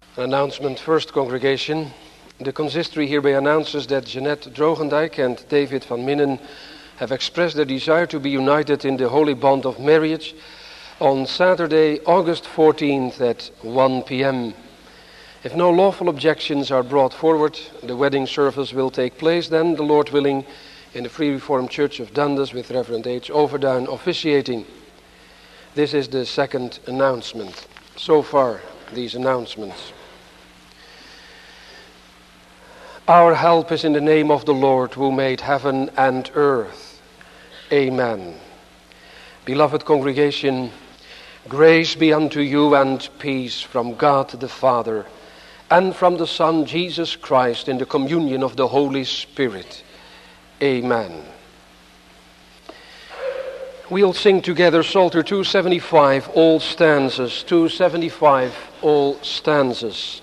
An announcement first, congregation. The consistory hereby announces that Jeanette Drogendijk and David van Minnen have expressed their desire to be united in the holy bond of marriage on Saturday, August 14th at 1 p.m. If no lawful objections are brought forward, the wedding service will take place then, the Lord willing, in the Free Reformed Church of Dundas with Reverend H. Overduin officiating. This is the second announcement. So far, these announcements. Our help is in the name of the Lord who made heaven and earth. Amen. Beloved congregation, grace be unto you and peace from God the Father and from the Son Jesus Christ in the communion of the Holy Spirit. Amen. We'll sing together Psalter 275, all stanzas. 275, all stanzas.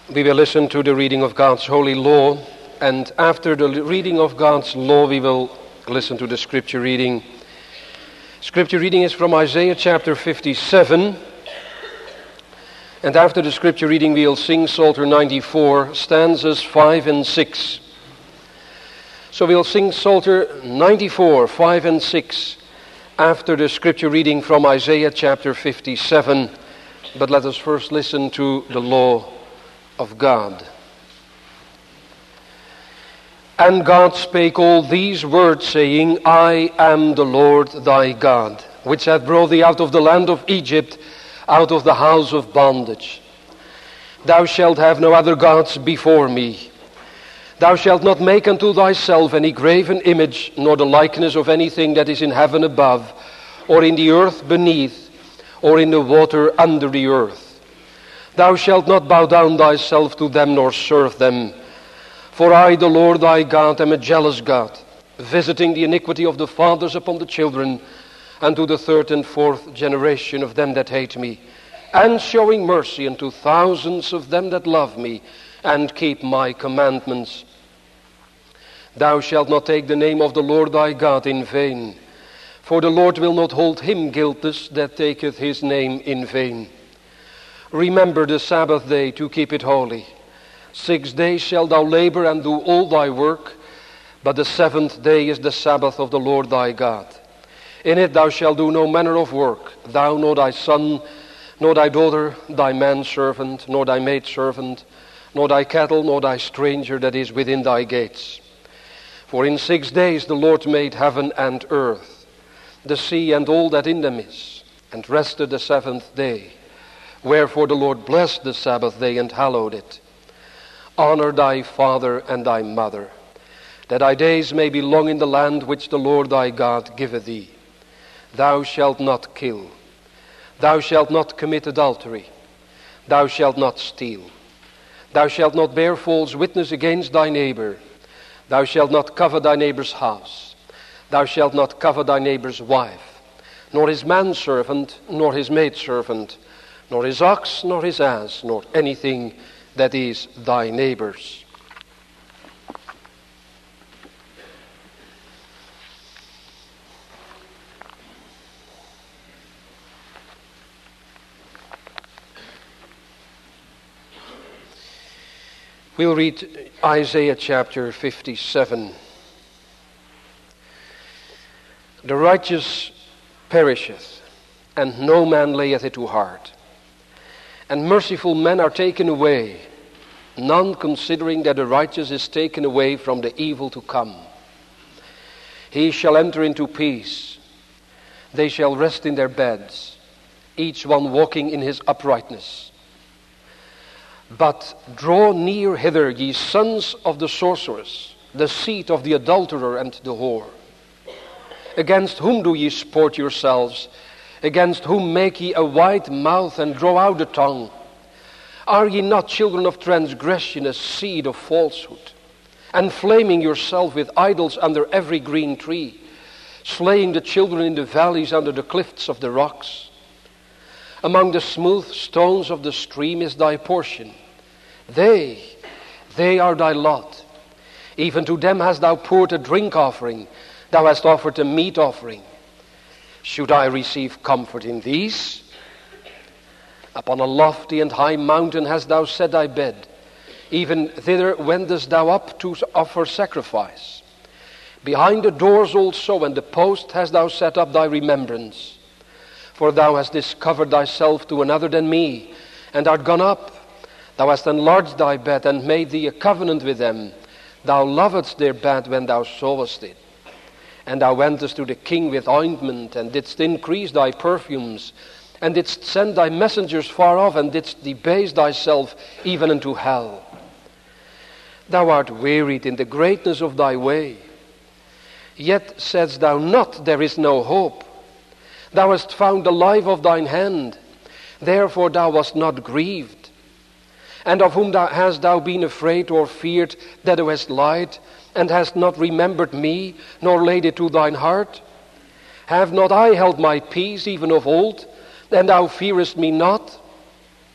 We will listen to the reading of God's holy law, and after the reading of God's law, we will listen to the scripture reading. Scripture reading is from Isaiah chapter 57, and after the scripture reading, we will sing Psalter 94, stanzas 5 and 6. So we'll sing Psalter 94, 5 and 6, after the scripture reading from Isaiah chapter 57. But let us first listen to the law of God. And God spake all these words, saying, I am the Lord thy God, which hath brought thee out of the land of Egypt, out of the house of bondage. Thou shalt have no other gods before me. Thou shalt not make unto thyself any graven image, nor the likeness of anything that is in heaven above, or in the earth beneath, or in the water under the earth. Thou shalt not bow down thyself to them, nor serve them. For I, the Lord thy God, am a jealous God, visiting the iniquity of the fathers upon the children, and to the third and fourth generation of them that hate me, and showing mercy unto thousands of them that love me, and keep my commandments. Thou shalt not take the name of the Lord thy God in vain, for the Lord will not hold him guiltless that taketh his name in vain. Remember the Sabbath day to keep it holy. 6 days shalt thou labor and do all thy work, but the seventh day is the Sabbath of the Lord thy God. In it thou shalt do no manner of work, thou nor thy son, nor thy daughter, thy manservant, nor thy maidservant, nor thy cattle, nor thy stranger that is within thy gates. For in 6 days the Lord made heaven and earth, the sea and all that in them is, and rested the seventh day. Wherefore the Lord blessed the Sabbath day and hallowed it. Honor thy father and thy mother, that thy days may be long in the land which the Lord thy God giveth thee. Thou shalt not kill. Thou shalt not commit adultery. Thou shalt not steal. Thou shalt not bear false witness against thy neighbor. Thou shalt not covet thy neighbor's house. Thou shalt not covet thy neighbor's wife, nor his manservant, nor his maidservant, nor his ox, nor his ass, nor anything that is thy neighbor's. We'll read Isaiah chapter 57. The righteous perisheth, and no man layeth it to heart. And merciful men are taken away, none considering that the righteous is taken away from the evil to come. He shall enter into peace. They shall rest in their beds, each one walking in his uprightness. But draw near hither, ye sons of the sorceress, the seed of the adulterer and the whore. Against whom do ye sport yourselves? Against whom make ye a wide mouth and draw out a tongue? Are ye not children of transgression, a seed of falsehood, and flaming yourself with idols under every green tree, slaying the children in the valleys under the cliffs of the rocks? Among the smooth stones of the stream is thy portion. They are thy lot. Even to them hast thou poured a drink offering. Thou hast offered a meat offering. Should I receive comfort in these? Upon a lofty and high mountain hast thou set thy bed. Even thither wentest thou up to offer sacrifice. Behind the doors also and the post hast thou set up thy remembrance. For thou hast discovered thyself to another than me, and art gone up. Thou hast enlarged thy bed, and made thee a covenant with them. Thou lovedst their bed when thou sawest it. And thou wentest to the king with ointment, and didst increase thy perfumes, and didst send thy messengers far off, and didst debase thyself even unto hell. Thou art wearied in the greatness of thy way. Yet saidst thou not, there is no hope. Thou hast found the life of thine hand, therefore thou wast not grieved. And of whom hast thou been afraid or feared, that thou hast lied, and hast not remembered me, nor laid it to thine heart? Have not I held my peace even of old, and thou fearest me not?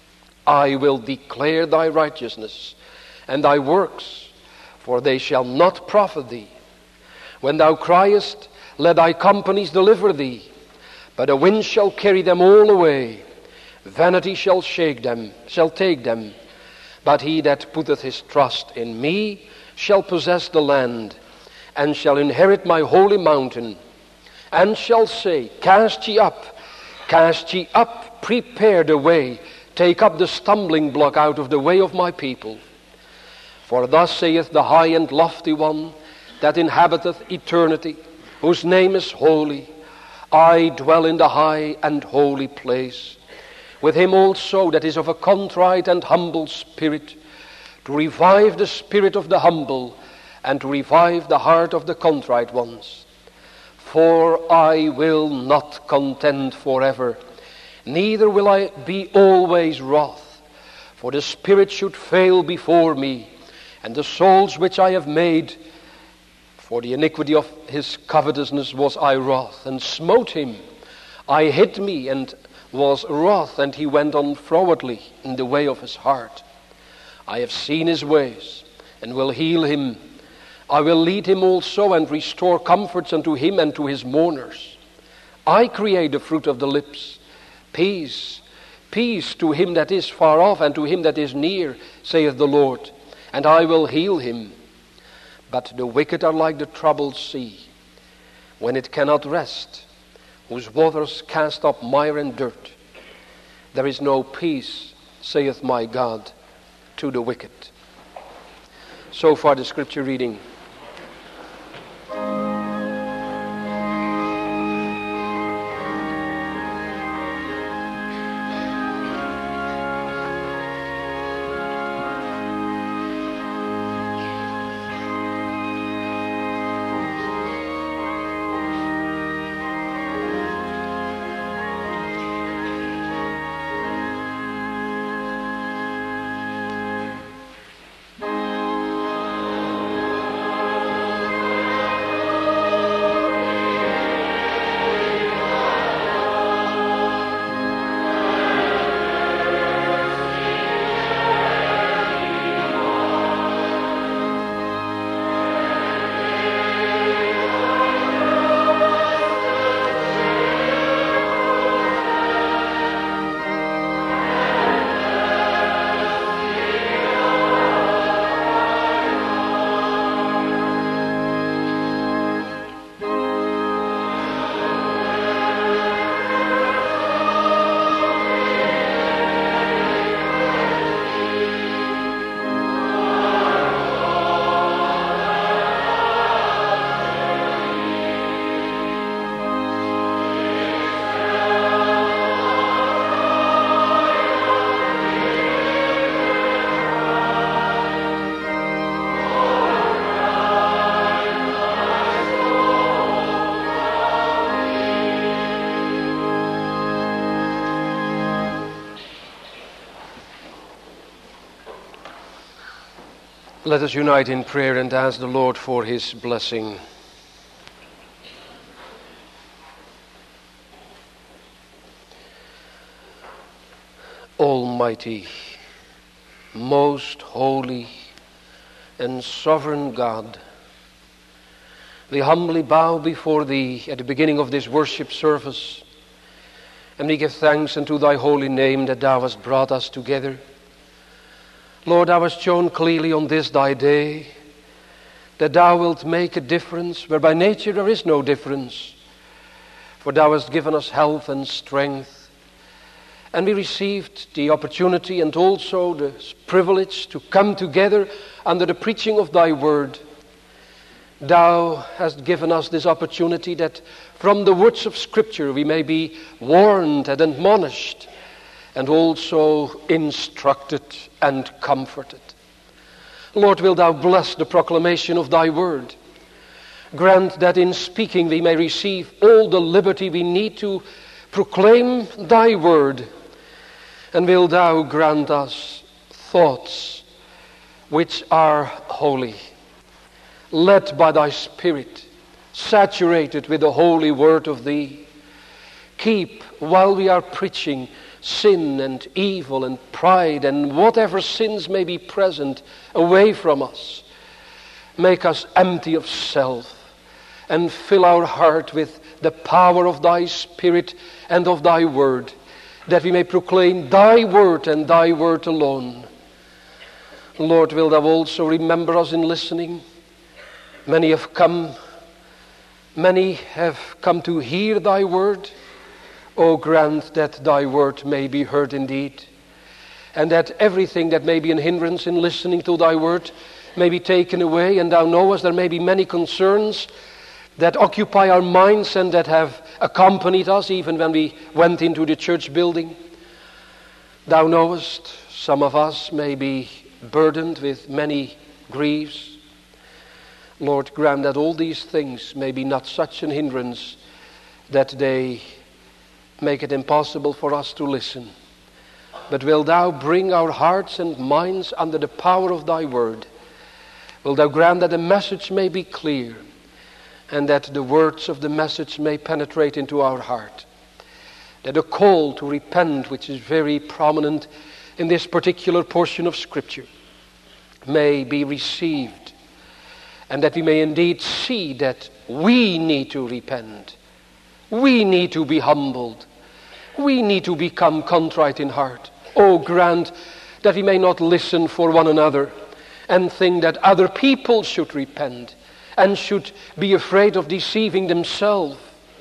I will declare thy righteousness and thy works, for they shall not profit thee. When thou criest, let thy companies deliver thee, but a wind shall carry them all away. Vanity shall take them. But he that putteth his trust in me shall possess the land, and shall inherit my holy mountain, and shall say, cast ye up, prepare the way, take up the stumbling block out of the way of my people. For thus saith the high and lofty one, that inhabiteth eternity, whose name is holy. I dwell in the high and holy place, with him also that is of a contrite and humble spirit, to revive the spirit of the humble, and to revive the heart of the contrite ones. For I will not contend forever, neither will I be always wroth. For the spirit should fail before me, and the souls which I have made. For the iniquity of his covetousness was I wroth, and smote him. I hid me, and was wroth, and he went on frowardly in the way of his heart. I have seen his ways, and will heal him. I will lead him also, and restore comforts unto him and to his mourners. I create the fruit of the lips. Peace, peace to him that is far off, and to him that is near, saith the Lord, and I will heal him. But the wicked are like the troubled sea, when it cannot rest, whose waters cast up mire and dirt. There is no peace, saith my God, to the wicked. So far the scripture reading. Let us unite in prayer and ask the Lord for his blessing. Almighty, most holy and sovereign God, we humbly bow before thee at the beginning of this worship service, and we give thanks unto thy holy name that thou hast brought us together. Lord, thou hast shown clearly on this thy day that thou wilt make a difference where by nature there is no difference. For thou hast given us health and strength, and we received the opportunity and also the privilege to come together under the preaching of thy word. Thou hast given us this opportunity that from the words of Scripture we may be warned and admonished, and also instructed and comforted. Lord, wilt thou bless the proclamation of thy word. Grant that in speaking we may receive all the liberty we need to proclaim thy word. And wilt thou grant us thoughts which are holy, led by thy Spirit, saturated with the holy word of thee. Keep, while we are preaching, sin and evil and pride and whatever sins may be present away from us. Make us empty of self and fill our heart with the power of thy Spirit and of thy word, that we may proclaim thy word and thy word alone. Lord, wilt thou also remember us in listening? Many have come to hear thy word. O grant that thy word may be heard indeed, and that everything that may be an hindrance in listening to thy word may be taken away. And thou knowest there may be many concerns that occupy our minds and that have accompanied us even when we went into the church building. Thou knowest some of us may be burdened with many griefs. Lord, grant that all these things may be not such an hindrance that they make it impossible for us to listen. But will thou bring our hearts and minds under the power of thy word? Will thou grant that the message may be clear, and that the words of the message may penetrate into our heart? That a call to repent, which is very prominent in this particular portion of Scripture, may be received, and that we may indeed see that we need to repent. We need to be humbled. We need to become contrite in heart. Oh, grant that we may not listen for one another and think that other people should repent and should be afraid of deceiving themselves,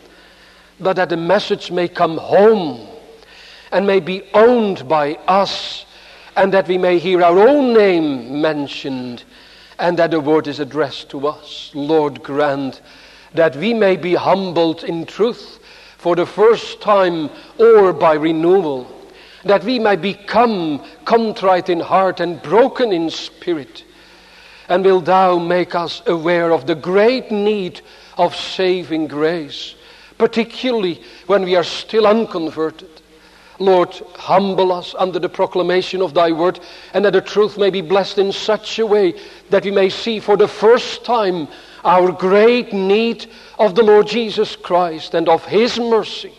but that the message may come home and may be owned by us, and that we may hear our own name mentioned, and that the word is addressed to us. Lord, grant that we may be humbled in truth for the first time or by renewal, that we may become contrite in heart and broken in spirit. And wilt thou make us aware of the great need of saving grace, particularly when we are still unconverted. Lord, humble us under the proclamation of thy word, and that the truth may be blessed in such a way that we may see for the first time our great need of the Lord Jesus Christ and of his mercy.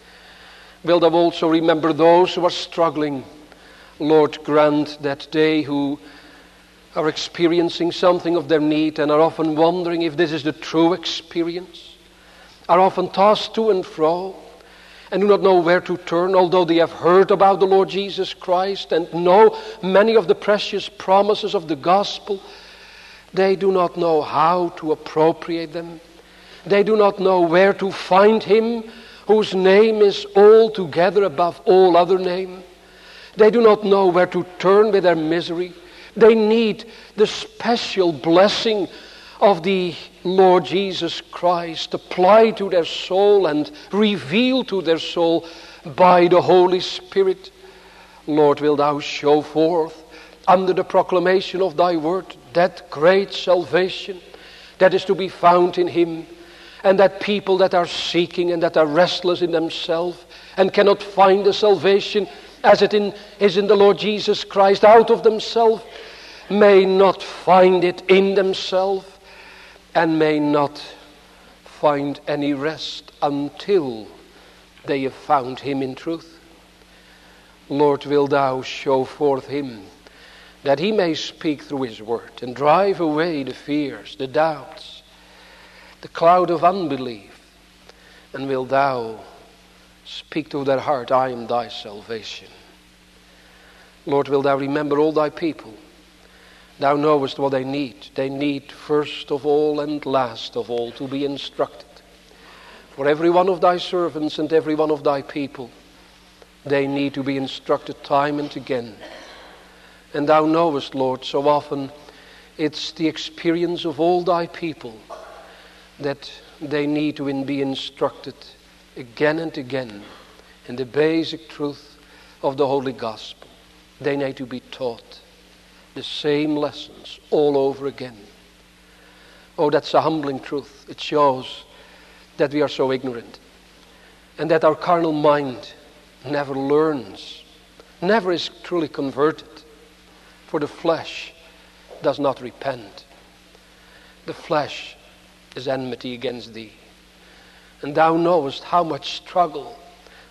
Wilt thou also remember those who are struggling? Lord, grant that they who are experiencing something of their need and are often wondering if this is the true experience, are often tossed to and fro and do not know where to turn, although they have heard about the Lord Jesus Christ and know many of the precious promises of the gospel. They do not know how to appropriate them. They do not know where to find him whose name is altogether above all other name. They do not know where to turn with their misery. They need the special blessing of the Lord Jesus Christ applied to their soul and revealed to their soul by the Holy Spirit. Lord, wilt thou show forth under the proclamation of thy word that great salvation that is to be found in him, and that people that are seeking and that are restless in themselves and cannot find the salvation as it is in the Lord Jesus Christ out of themselves, may not find it in themselves and may not find any rest until they have found him in truth. Lord, wilt thou show forth him, that he may speak through his word and drive away the fears, the doubts, the cloud of unbelief, and wilt thou speak to their heart, I am thy salvation. Lord, wilt thou remember all thy people? Thou knowest what they need. They need first of all and last of all to be instructed. For every one of thy servants and every one of thy people, they need to be instructed time and again. And thou knowest, Lord, so often it's the experience of all thy people that they need to be instructed again and again in the basic truth of the Holy Gospel. They need to be taught the same lessons all over again. Oh, that's a humbling truth. It shows that we are so ignorant and that our carnal mind never learns, never is truly converted. For the flesh does not repent. The flesh is enmity against thee. And thou knowest how much struggle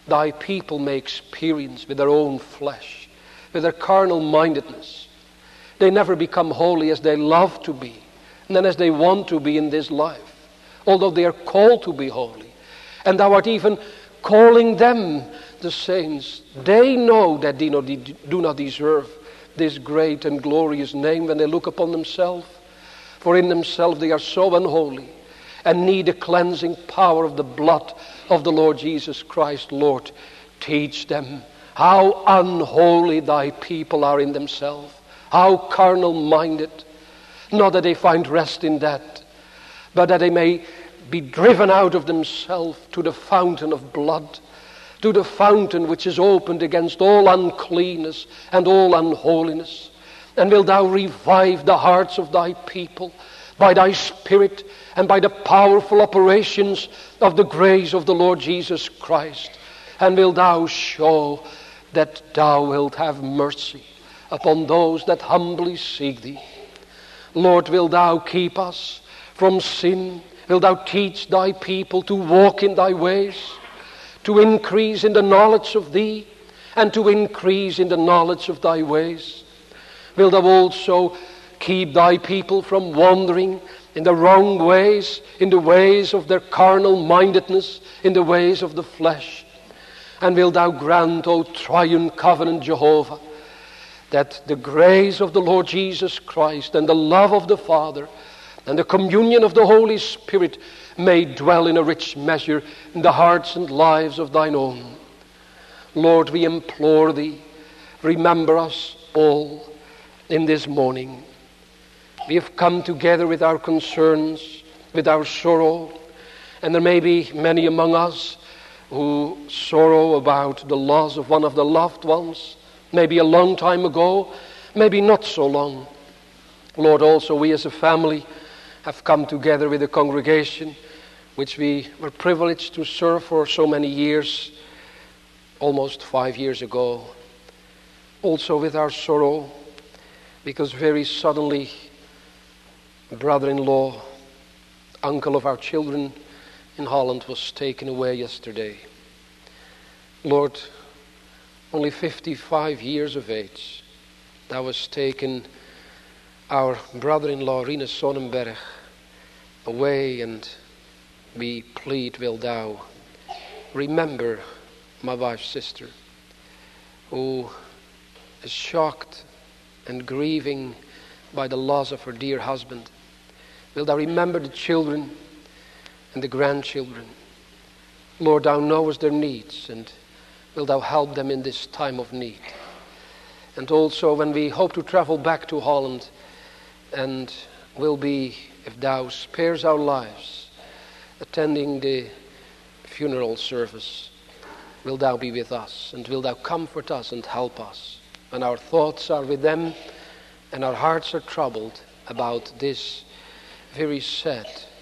thy people may experience with their own flesh, with their carnal mindedness. They never become holy as they love to be, and then as they want to be in this life, although they are called to be holy. And thou art even calling them, the saints. They know that they do not deserve this great and glorious name when they look upon themselves. For in themselves they are so unholy and need the cleansing power of the blood of the Lord Jesus Christ. Lord, teach them how unholy thy people are in themselves, how carnal-minded. Not that they find rest in that, but that they may be driven out of themselves to the fountain of blood, to the fountain which is opened against all uncleanness and all unholiness. And wilt thou revive the hearts of thy people by thy Spirit and by the powerful operations of the grace of the Lord Jesus Christ. And wilt thou show that thou wilt have mercy upon those that humbly seek thee. Lord, wilt thou keep us from sin? Wilt thou teach thy people to walk in thy ways, to increase in the knowledge of thee, and to increase in the knowledge of thy ways? Wilt thou also keep thy people from wandering in the wrong ways, in the ways of their carnal mindedness, in the ways of the flesh? And wilt thou grant, O triune covenant Jehovah, that the grace of the Lord Jesus Christ and the love of the Father and the communion of the Holy Spirit may dwell in a rich measure in the hearts and lives of thine own. Lord, we implore thee, remember us all in this morning. We have come together with our concerns, with our sorrow, and there may be many among us who sorrow about the loss of one of the loved ones, maybe a long time ago, maybe not so long. Lord, also we as a family have come together with a congregation which we were privileged to serve for so many years, almost 5 years ago. Also with our sorrow, because very suddenly a brother-in-law, uncle of our children in Holland, was taken away yesterday. Lord, only 55 years of age, thou hast taken our brother-in-law, Rinus Sonnenberg, away, and we plead, will thou remember my wife's sister, who is shocked and grieving by the loss of her dear husband. Will thou remember the children and the grandchildren? Lord, thou knowest their needs, and will thou help them in this time of need? And also when we hope to travel back to Holland, and will be, if thou spares our lives, attending the funeral service, will thou be with us, and will thou comfort us and help us when our thoughts are with them and our hearts are troubled about this very sad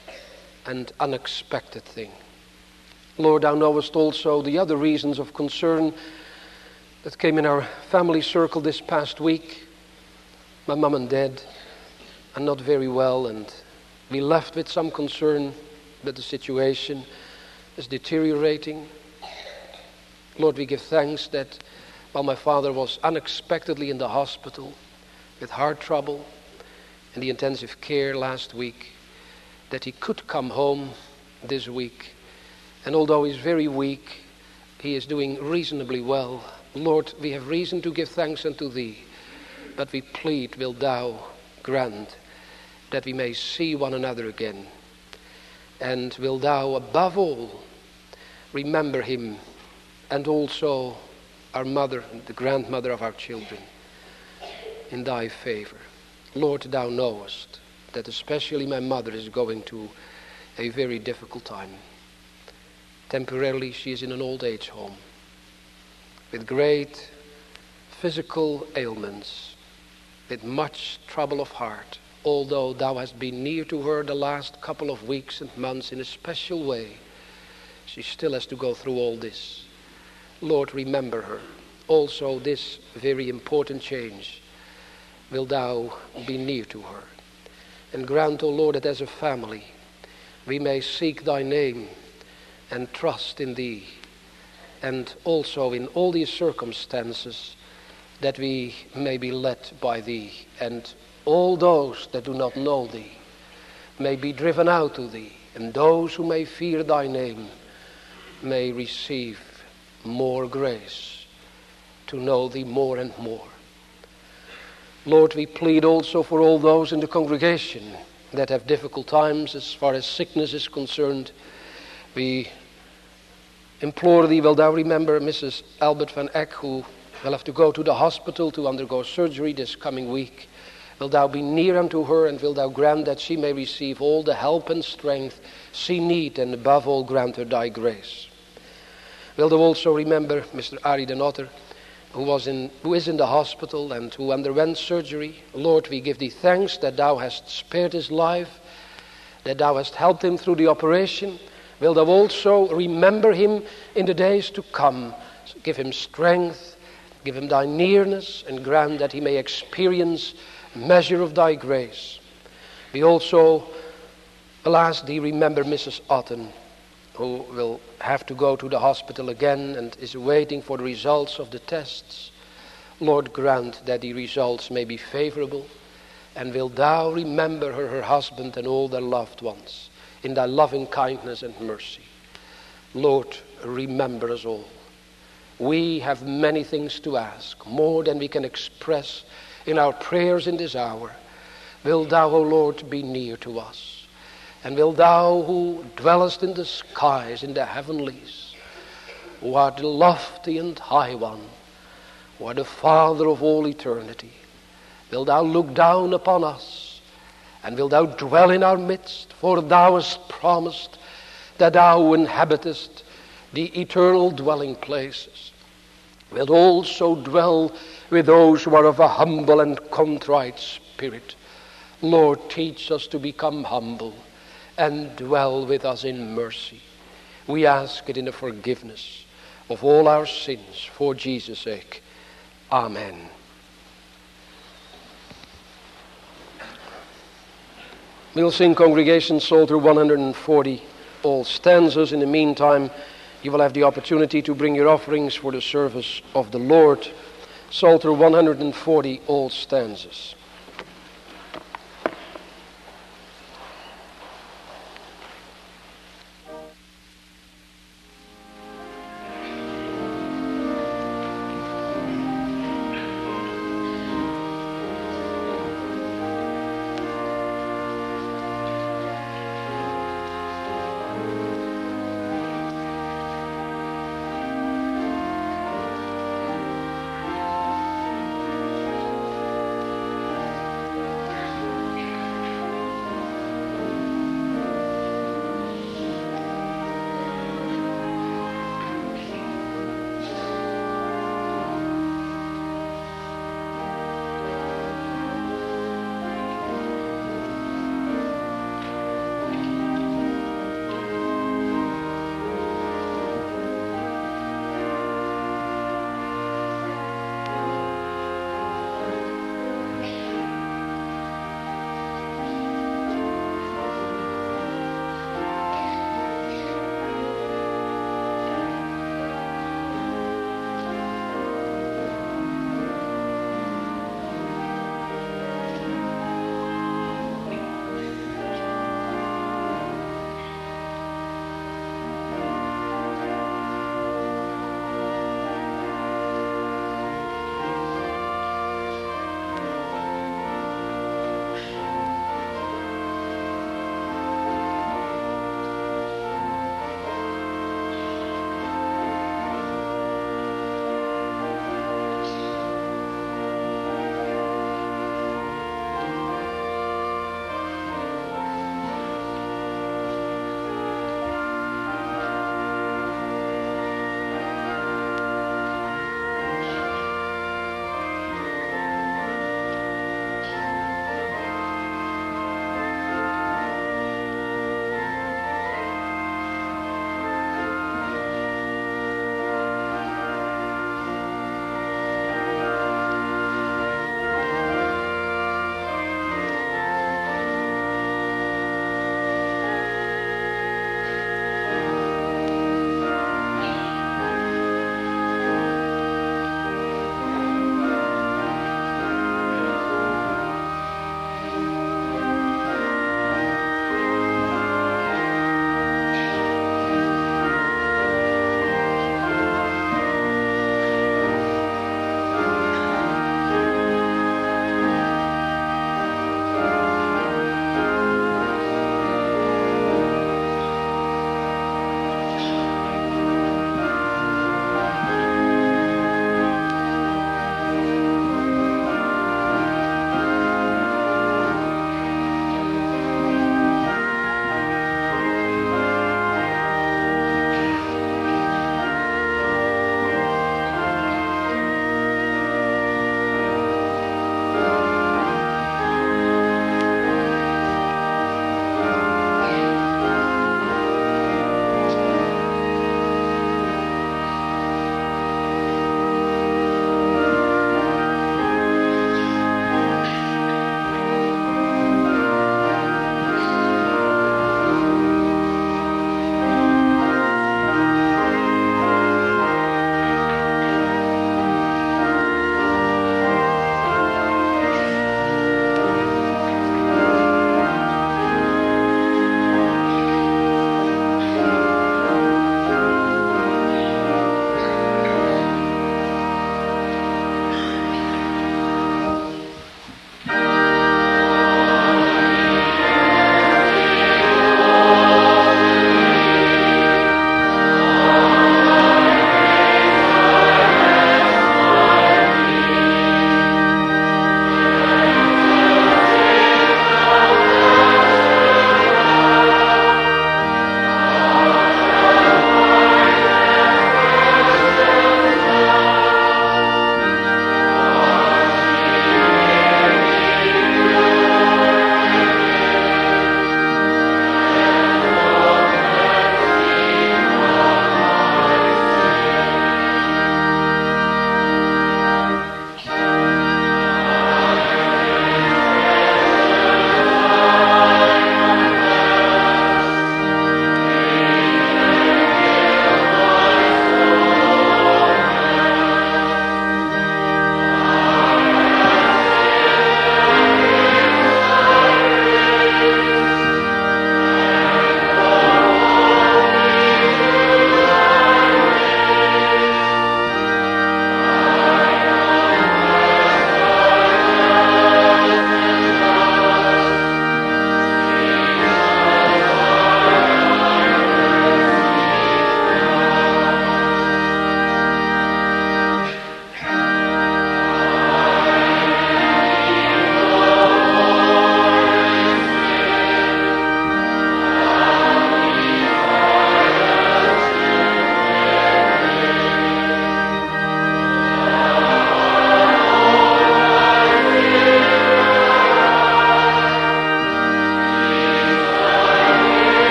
and unexpected thing. Lord, thou knowest also the other reasons of concern that came in our family circle this past week. My mom and dad are not very well, and we left with some concern that the situation is deteriorating. Lord, we give thanks that while my father was unexpectedly in the hospital with heart trouble in the intensive care last week, that he could come home this week. And although he's very weak, he is doing reasonably well. Lord, we have reason to give thanks unto thee, but we plead, wilt thou grant that we may see one another again. And wilt thou above all remember him, and also our mother, the grandmother of our children, in thy favor. Lord, thou knowest that especially my mother is going to a very difficult time. Temporarily she is in an old age home with great physical ailments, with much trouble of heart, although thou hast been near to her the last couple of weeks and months in a special way. She still has to go through all this. Lord, remember her. Also this very important change, wilt thou be near to her. And grant, O Lord, that as a family we may seek thy name and trust in thee, and also in all these circumstances that we may be led by thee, and all those that do not know thee may be driven out to thee, and those who may fear thy name may receive more grace to know thee more and more. Lord, we plead also for all those in the congregation that have difficult times as far as sickness is concerned. We implore thee, will thou remember Mrs. Albert van Eck, who will have to go to the hospital to undergo surgery this coming week. Will thou be near unto her, and will thou grant that she may receive all the help and strength she need, and above all grant her thy grace. Will thou also remember Mr. Arie de Notter, who is in the hospital and who underwent surgery. Lord, we give thee thanks that thou hast spared his life, that thou hast helped him through the operation. Will thou also remember him in the days to come. Give him strength, give him thy nearness, and grant that he may experience measure of thy grace. We also, alas, thee remember Mrs. Otten, who will have to go to the hospital again and is waiting for the results of the tests. Lord, grant that the results may be favorable, and will thou remember her husband, and all their loved ones in thy loving kindness and mercy. Lord, remember us all. We have many things to ask, more than we can express in our prayers in this hour. Will thou, O Lord, be near to us. And will thou, who dwellest in the skies, in the heavenlies, who art the lofty and high one, who art the Father of all eternity, will thou look down upon us, and will thou dwell in our midst, for thou hast promised that thou inhabitest the eternal dwelling places. Wilt also dwell with those who are of a humble and contrite spirit. Lord, teach us to become humble and dwell with us in mercy. We ask it in the forgiveness of all our sins for Jesus' sake. Amen. We'll sing Congregation Psalter 140, all stanzas. In the meantime, you will have the opportunity to bring your offerings for the service of the Lord. Psalter 140, all stanzas.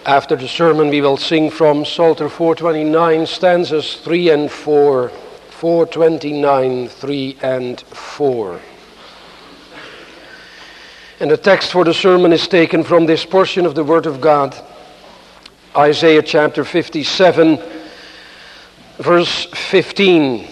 After the sermon, we will sing from Psalter 429, stanzas 3 and 4. 429, 3 and 4. And the text for the sermon is taken from this portion of the Word of God, Isaiah chapter 57, verse 15.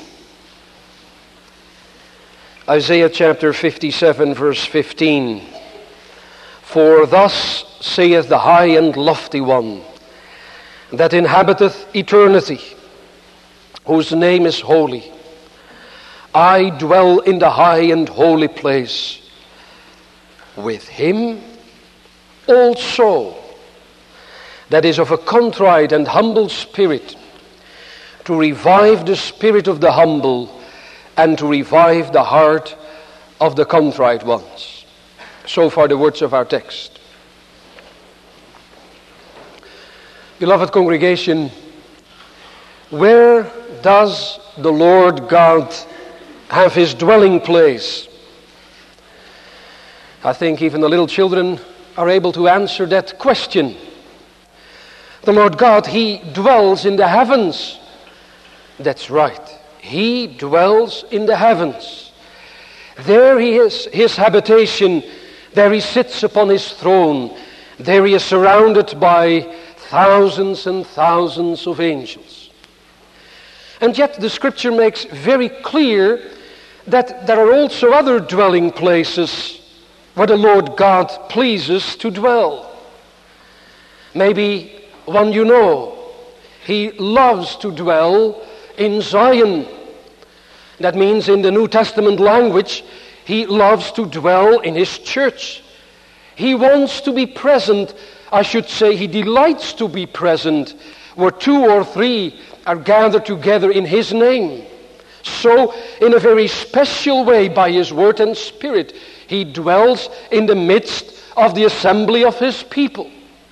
Isaiah chapter 57, verse 15. For thus saith the high and lofty one, that inhabiteth eternity, whose name is holy. I dwell in the high and holy place, with him also that is of a contrite and humble spirit, to revive the spirit of the humble, and to revive the heart of the contrite ones. So far the words of our text. Beloved congregation, where does the Lord God have his dwelling place? I think even the little children are able to answer that question. The Lord God, he dwells in the heavens. That's right. He dwells in the heavens. There he is, his habitation. There he sits upon his throne. There he is surrounded by thousands and thousands of angels. And yet the scripture makes very clear that there are also other dwelling places where the Lord God pleases to dwell. Maybe one you know. He loves to dwell in Zion. That means in the New Testament language, he loves to dwell in his church. He wants to be present. I should say he delights to be present where two or three are gathered together in his name. So, in a very special way, by his word and spirit, he dwells in the midst of the assembly of his people.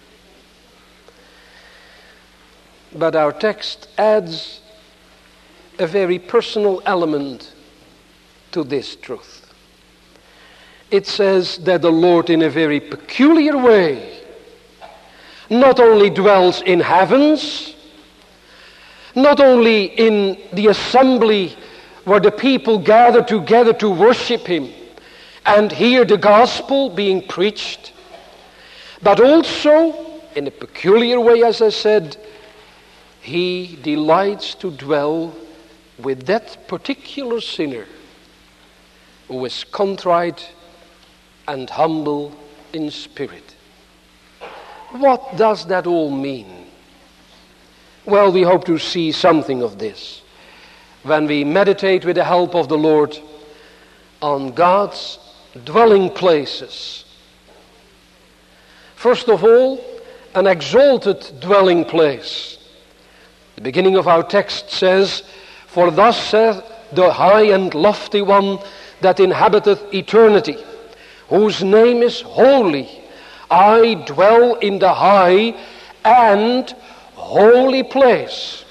But our text adds a very personal element to this truth. It says that the Lord, in a very peculiar way, not only dwells in heavens, not only in the assembly where the people gather together to worship him and hear the gospel being preached, but also, in a peculiar way, as I said, he delights to dwell with that particular sinner who is contrite and humble in spirit. What does that all mean? Well, we hope to see something of this when we meditate with the help of the Lord on God's dwelling places. First of all, an exalted dwelling place. The beginning of our text says, for thus saith the high and lofty one that inhabiteth eternity, whose name is holy. I dwell in the high and holy place.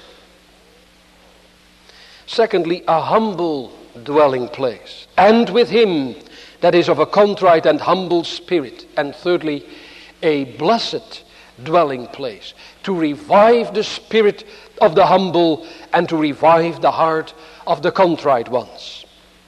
Secondly, a humble dwelling place, and with him that is of a contrite and humble spirit. And thirdly, a blessed dwelling place, to revive the spirit of the humble and to revive the heart of the contrite ones.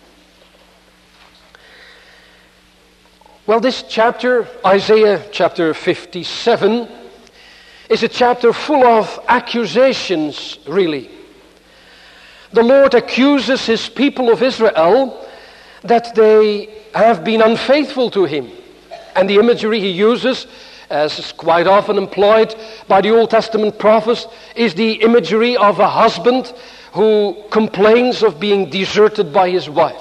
Well, this chapter, Isaiah chapter 57, is a chapter full of accusations, really. The Lord accuses his people of Israel that they have been unfaithful to him. And the imagery he uses, as is quite often employed by the Old Testament prophets, is the imagery of a husband who complains of being deserted by his wife.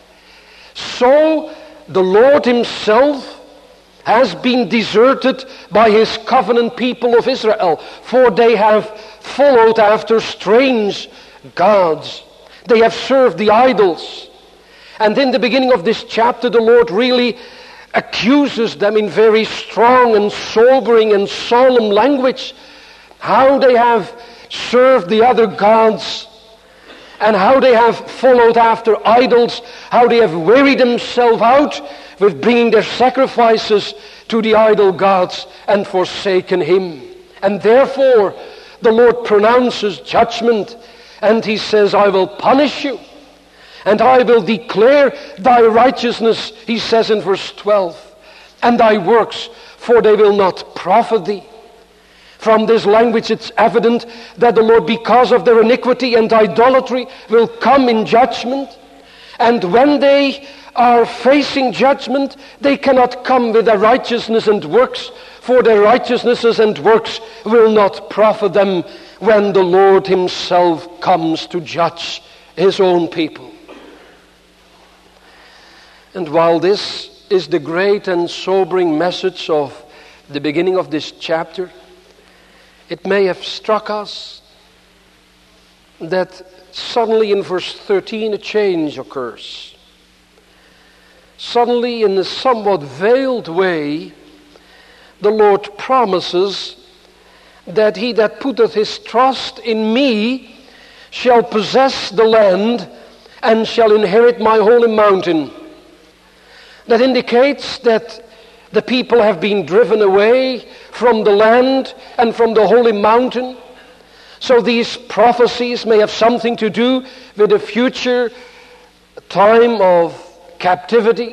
So the Lord himself has been deserted by his covenant people of Israel, for they have followed after strange gods. They have served the idols. And in the beginning of this chapter, the Lord really accuses them in very strong and sobering and solemn language, how they have served the other gods, and how they have followed after idols, how they have wearied themselves out with bringing their sacrifices to the idol gods and forsaken him. And therefore, the Lord pronounces judgment, and he says, I will punish you, and I will declare thy righteousness, he says in verse 12, and thy works, for they will not profit thee. From this language it's evident that the Lord, because of their iniquity and idolatry, will come in judgment. And when they are facing judgment, they cannot come with their righteousness and works, for their righteousnesses and works will not profit them when the Lord himself comes to judge his own people. And while this is the great and sobering message of the beginning of this chapter, it may have struck us that suddenly in verse 13 a change occurs. Suddenly, in a somewhat veiled way, the Lord promises that he that putteth his trust in me shall possess the land and shall inherit my holy mountain. That indicates that the people have been driven away from the land and from the holy mountain. So these prophecies may have something to do with the future time of captivity.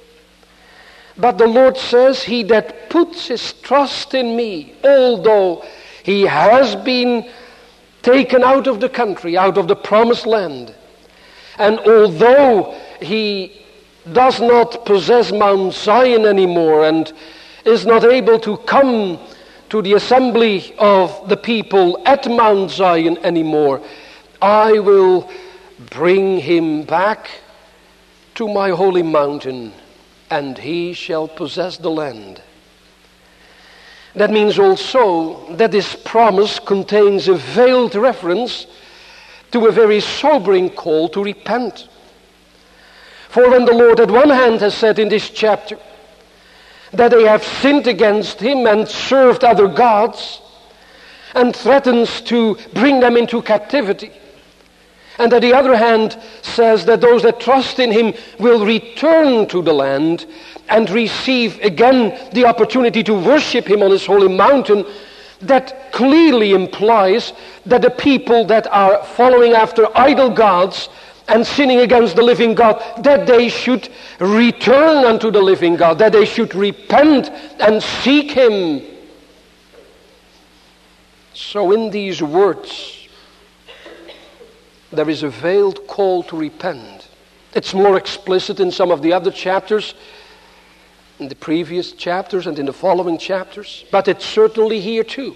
But the Lord says, he that puts his trust in me, although he has been taken out of the country, out of the promised land, and although he does not possess Mount Zion anymore and is not able to come to the assembly of the people at Mount Zion anymore, I will bring him back to my holy mountain, and he shall possess the land. That means also that this promise contains a veiled reference to a very sobering call to repent. For when the Lord at one hand has said in this chapter that they have sinned against him and served other gods, and threatens to bring them into captivity, and at the other hand says that those that trust in him will return to the land and receive again the opportunity to worship him on his holy mountain, that clearly implies that the people that are following after idol gods and sinning against the living God, that they should return unto the living God, that they should repent and seek him. So in these words, there is a veiled call to repent. It's more explicit in some of the other chapters, in the previous chapters and in the following chapters, but it's certainly here too.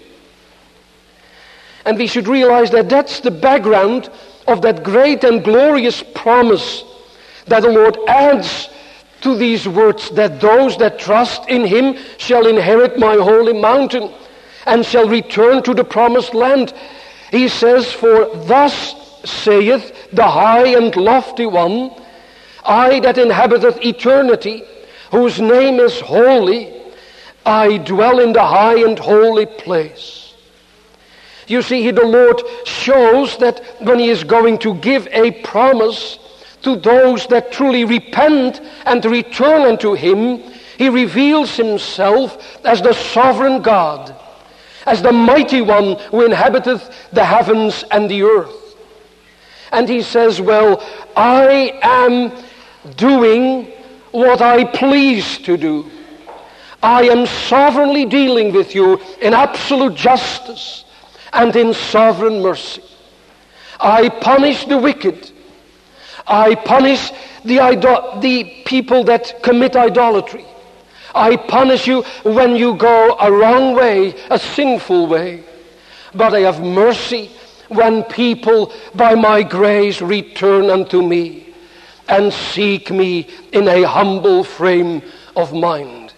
And we should realize that that's the background of that great and glorious promise that the Lord adds to these words, that those that trust in him shall inherit my holy mountain and shall return to the promised land. He says, for thus saith the high and lofty one, I that inhabiteth eternity, whose name is holy, I dwell in the high and holy place. You see, the Lord shows that when he is going to give a promise to those that truly repent and return unto him, he reveals himself as the sovereign God, as the mighty one who inhabiteth the heavens and the earth. And he says, well, I am doing what I please to do. I am sovereignly dealing with you in absolute justice and in sovereign mercy. I punish the wicked. I punish the people that commit idolatry. I punish you when you go a wrong way, a sinful way. But I have mercy when people by my grace return unto me and seek me in a humble frame of mind.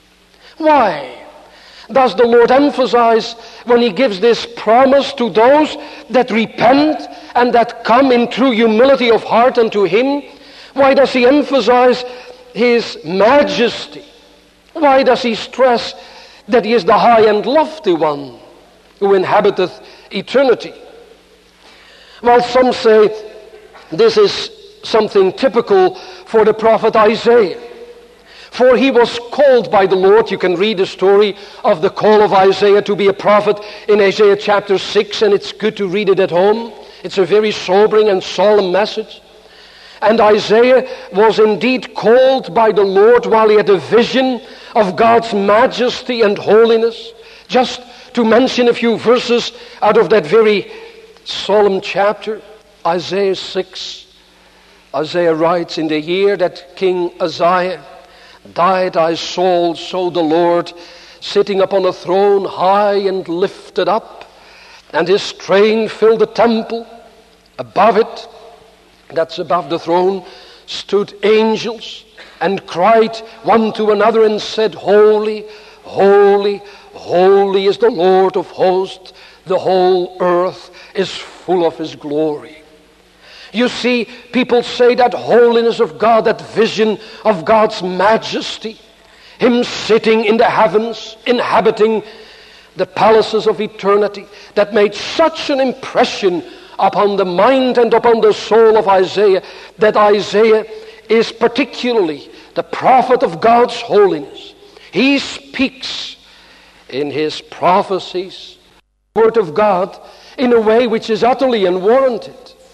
Why does the Lord emphasize when he gives this promise to those that repent and that come in true humility of heart unto him? Why does he emphasize his majesty? Why does he stress that he is the high and lofty one who inhabiteth eternity? Well, some say this is something typical for the prophet Isaiah. For he was called by the Lord. You can read the story of the call of Isaiah to be a prophet in Isaiah chapter 6, and it's good to read it at home. It's a very sobering and solemn message. And Isaiah was indeed called by the Lord while he had a vision of God's majesty and holiness. Just to mention a few verses out of that very solemn chapter, Isaiah 6. Isaiah writes, "In the year that King Uzziah died, I saw the Lord sitting upon a throne high and lifted up, and his train filled the temple. Above it," that's above the throne, "stood angels and cried one to another and said, Holy, holy, holy is the Lord of hosts. The whole earth is full of his glory." You see, people say that holiness of God, that vision of God's majesty, him sitting in the heavens, inhabiting the palaces of eternity, that made such an impression upon the mind and upon the soul of Isaiah, that Isaiah is particularly the prophet of God's holiness. He speaks in his prophecies the word of God in a way which is utterly unwarranted.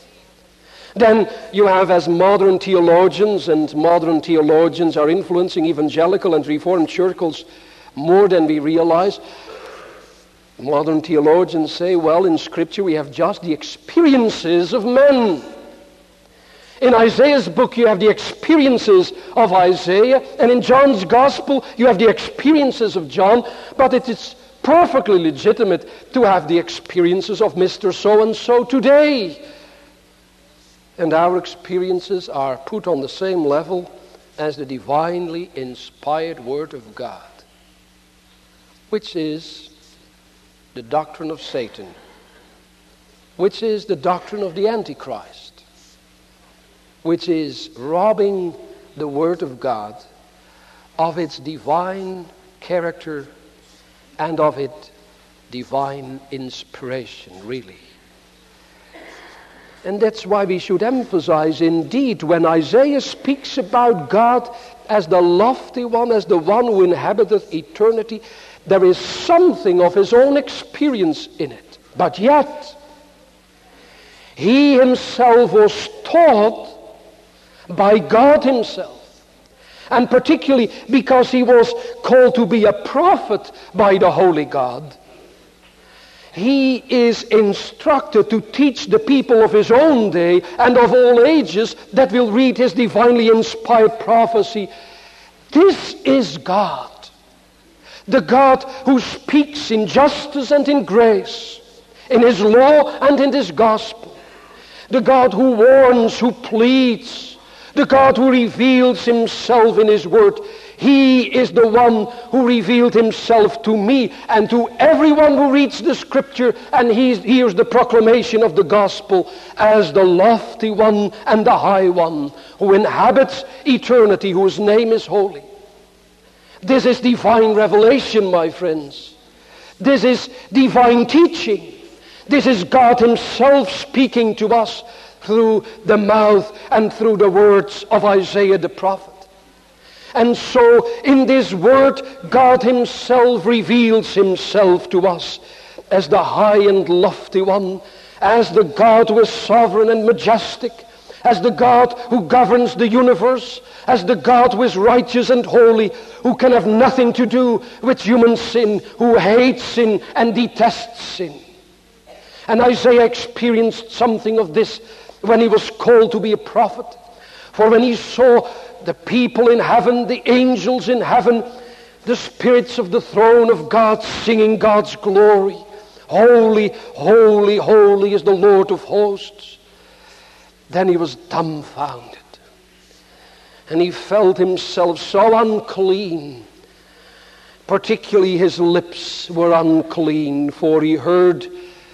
Then you have, as modern theologians, and modern theologians are influencing evangelical and reformed circles more than we realize, modern theologians say, well, in Scripture we have just the experiences of men. In Isaiah's book you have the experiences of Isaiah, and in John's Gospel you have the experiences of John, but it is perfectly legitimate to have the experiences of Mr. So-and-so today. And our experiences are put on the same level as the divinely inspired Word of God, which is the doctrine of Satan, which is the doctrine of the Antichrist, which is robbing the Word of God of its divine character and of its divine inspiration, really. And that's why we should emphasize, indeed, when Isaiah speaks about God as the lofty one, as the one who inhabiteth eternity, there is something of his own experience in it. But yet, he himself was taught by God himself. And particularly because he was called to be a prophet by the Holy God, he is instructed to teach the people of his own day and of all ages that will read his divinely inspired prophecy. This is God, the God who speaks in justice and in grace, in his law and in his gospel, the God who warns, who pleads, the God who reveals himself in his word. He is the one who revealed himself to me and to everyone who reads the Scripture and hears the proclamation of the gospel as the lofty one and the high one who inhabits eternity, whose name is holy. This is divine revelation, my friends. This is divine teaching. This is God himself speaking to us through the mouth and through the words of Isaiah the prophet. And so in this word, God himself reveals himself to us as the high and lofty one, as the God who is sovereign and majestic, as the God who governs the universe, as the God who is righteous and holy, who can have nothing to do with human sin, who hates sin and detests sin. And Isaiah experienced something of this when he was called to be a prophet. For when he saw the people in heaven, the angels in heaven, the spirits of the throne of God singing God's glory, holy, holy, holy is the Lord of hosts, then he was dumbfounded. And he felt himself so unclean. Particularly his lips were unclean, for he heard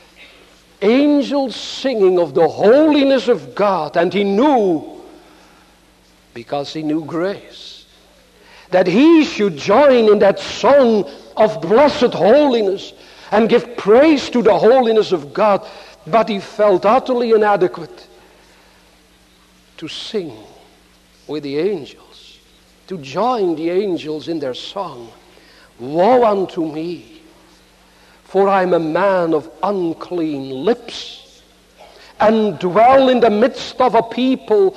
angels singing of the holiness of God, and he knew, because he knew grace, that he should join in that song of blessed holiness and give praise to the holiness of God, but he felt utterly inadequate to sing with the angels, to join the angels in their song. Woe unto me, for I am a man of unclean lips, and dwell in the midst of a people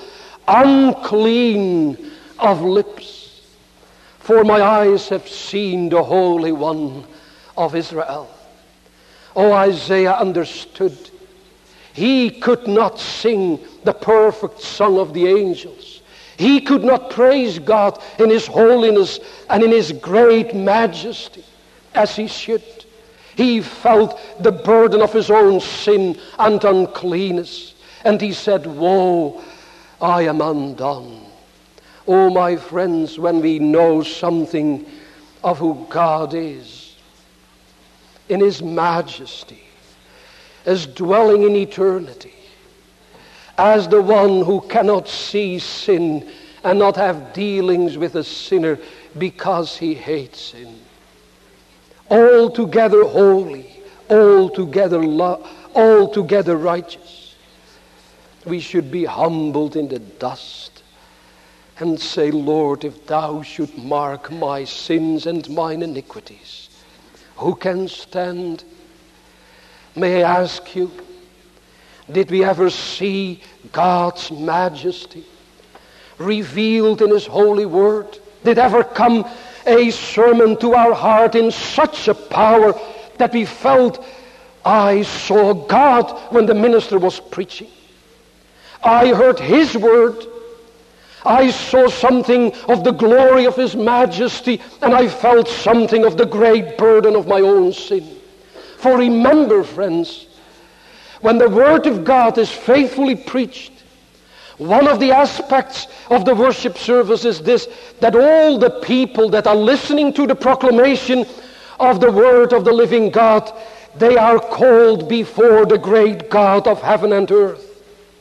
unclean of lips. For my eyes have seen the Holy One of Israel. Oh, Isaiah understood. He could not sing the perfect song of the angels. He could not praise God in His holiness and in His great majesty as he should. He felt the burden of his own sin and uncleanness. And he said, woe, I am undone. Oh, my friends, when we know something of who God is, in His majesty, as dwelling in eternity, as the one who cannot see sin and not have dealings with a sinner because he hates sin. Altogether holy, altogether righteous. We should be humbled in the dust and say, Lord, if thou should mark my sins and mine iniquities, who can stand? May I ask you, did we ever see God's majesty revealed in His holy word? Did ever come a sermon to our heart in such a power that we felt, I saw God when the minister was preaching. I heard His word. I saw something of the glory of His majesty, and I felt something of the great burden of my own sin. For remember, friends, when the Word of God is faithfully preached, one of the aspects of the worship service is this, that all the people that are listening to the proclamation of the Word of the living God, they are called before the great God of heaven and earth.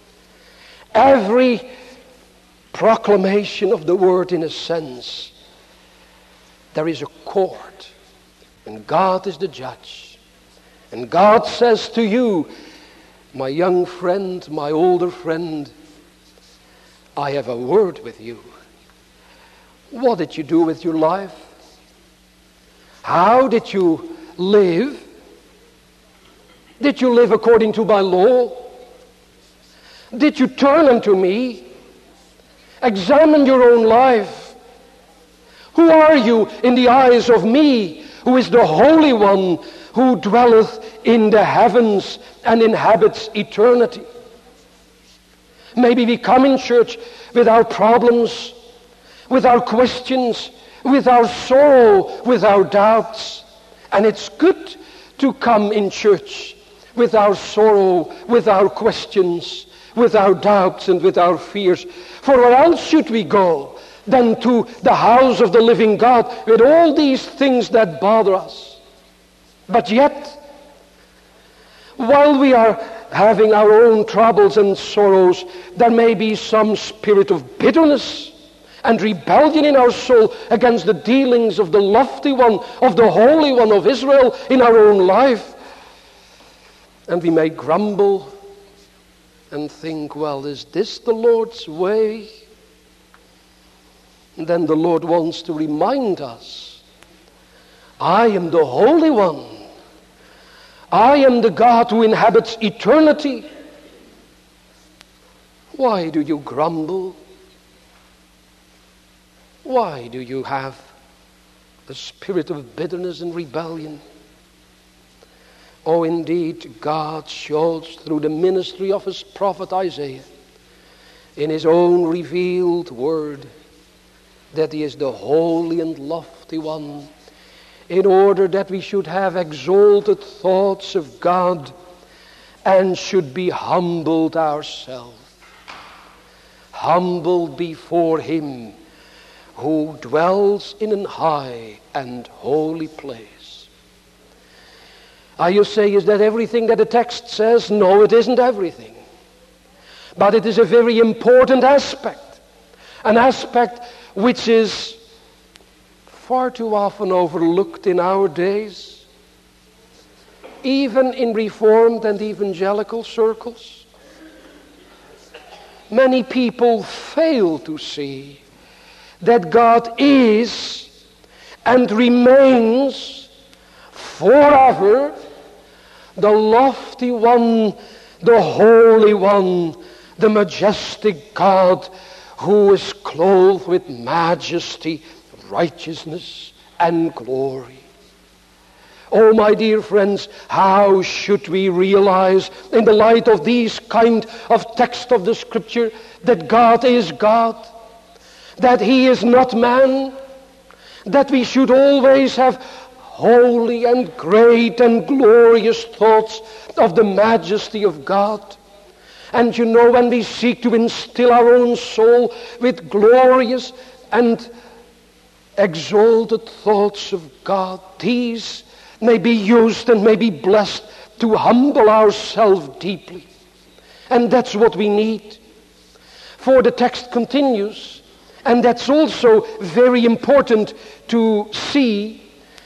Every proclamation of the Word, in a sense, there is a court, and God is the judge. And God says to you, my young friend, my older friend, I have a word with you. What did you do with your life? How did you live? Did you live according to my law? Did you turn unto me? Examine your own life. Who are you in the eyes of me, who is the Holy One, who dwelleth in the heavens and inhabits eternity? Maybe we come in church with our problems, with our questions, with our sorrow, with our doubts. And it's good to come in church with our sorrow, with our questions, with our doubts and with our fears. For where else should we go than to the house of the living God with all these things that bother us? But yet, while we are having our own troubles and sorrows, there may be some spirit of bitterness and rebellion in our soul against the dealings of the lofty one, of the Holy One of Israel in our own life. And we may grumble and think, well, is this the Lord's way? And then the Lord wants to remind us, I am the Holy One. I am the God who inhabits eternity. Why do you grumble? Why do you have the spirit of bitterness and rebellion? Oh, indeed, God shows through the ministry of His prophet Isaiah, in His own revealed word, that He is the holy and lofty one, in order that we should have exalted thoughts of God and should be humbled ourselves. Humbled before Him who dwells in an high and holy place. You say, is that everything that the text says? No, it isn't everything. But it is a very important aspect. An aspect which is far too often overlooked in our days, even in Reformed and evangelical circles. Many people fail to see that God is and remains forever the lofty one, the holy one, the majestic God who is clothed with majesty, righteousness, and glory. Oh, my dear friends, how should we realize in the light of these kind of text of the Scripture that God is God, that He is not man, that we should always have holy and great and glorious thoughts of the majesty of God. And you know, when we seek to instill our own soul with glorious and exalted thoughts of God, these may be used and may be blessed to humble ourselves deeply. And that's what we need. For the text continues, and that's also very important to see,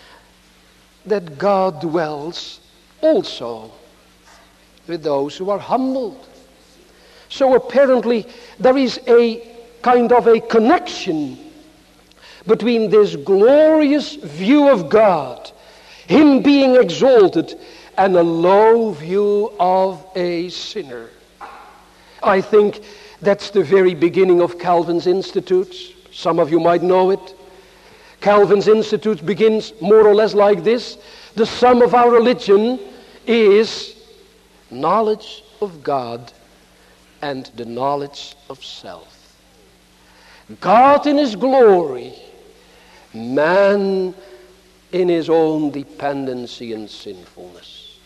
that God dwells also with those who are humbled. So apparently there is a kind of a connection between this glorious view of God, Him being exalted, and a low view of a sinner. I think that's the very beginning of Calvin's Institutes. Some of you might know it. Calvin's Institutes begins more or less like this: the sum of our religion is knowledge of God and the knowledge of self. God in His glory, man in his own dependency and sinfulness.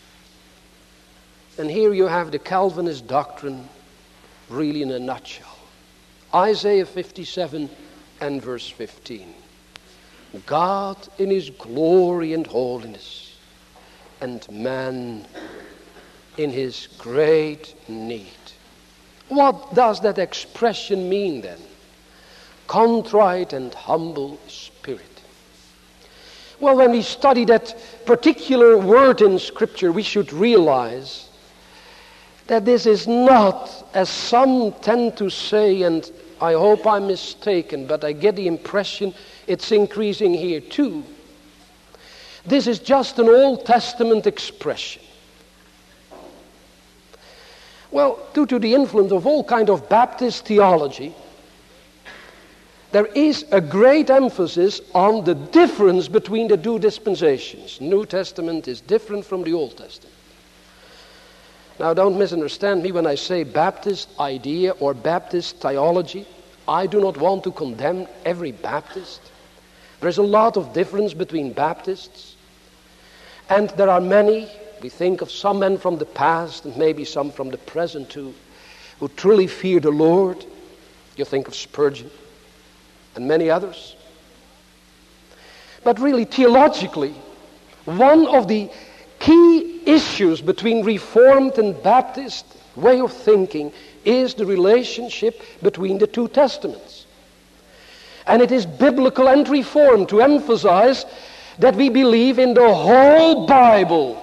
And here you have the Calvinist doctrine really in a nutshell. Isaiah 57 and verse 15. God in His glory and holiness, and man in his great need. What does that expression mean then? Contrite and humble spirit. Well, when we study that particular word in Scripture, we should realize that this is not, as some tend to say, and I hope I'm mistaken, but I get the impression it's increasing here too. This is just an Old Testament expression. Well, due to the influence of all kind of Baptist theology, there is a great emphasis on the difference between the two dispensations. New Testament is different from the Old Testament. Now, don't misunderstand me when I say Baptist idea or Baptist theology. I do not want to condemn every Baptist. There's a lot of difference between Baptists. And there are many, we think of some men from the past and maybe some from the present too, who truly fear the Lord. You think of Spurgeon and many others. But really, theologically, one of the key issues between Reformed and Baptist way of thinking is the relationship between the two testaments. And it is biblical and Reformed to emphasize that we believe in the whole Bible.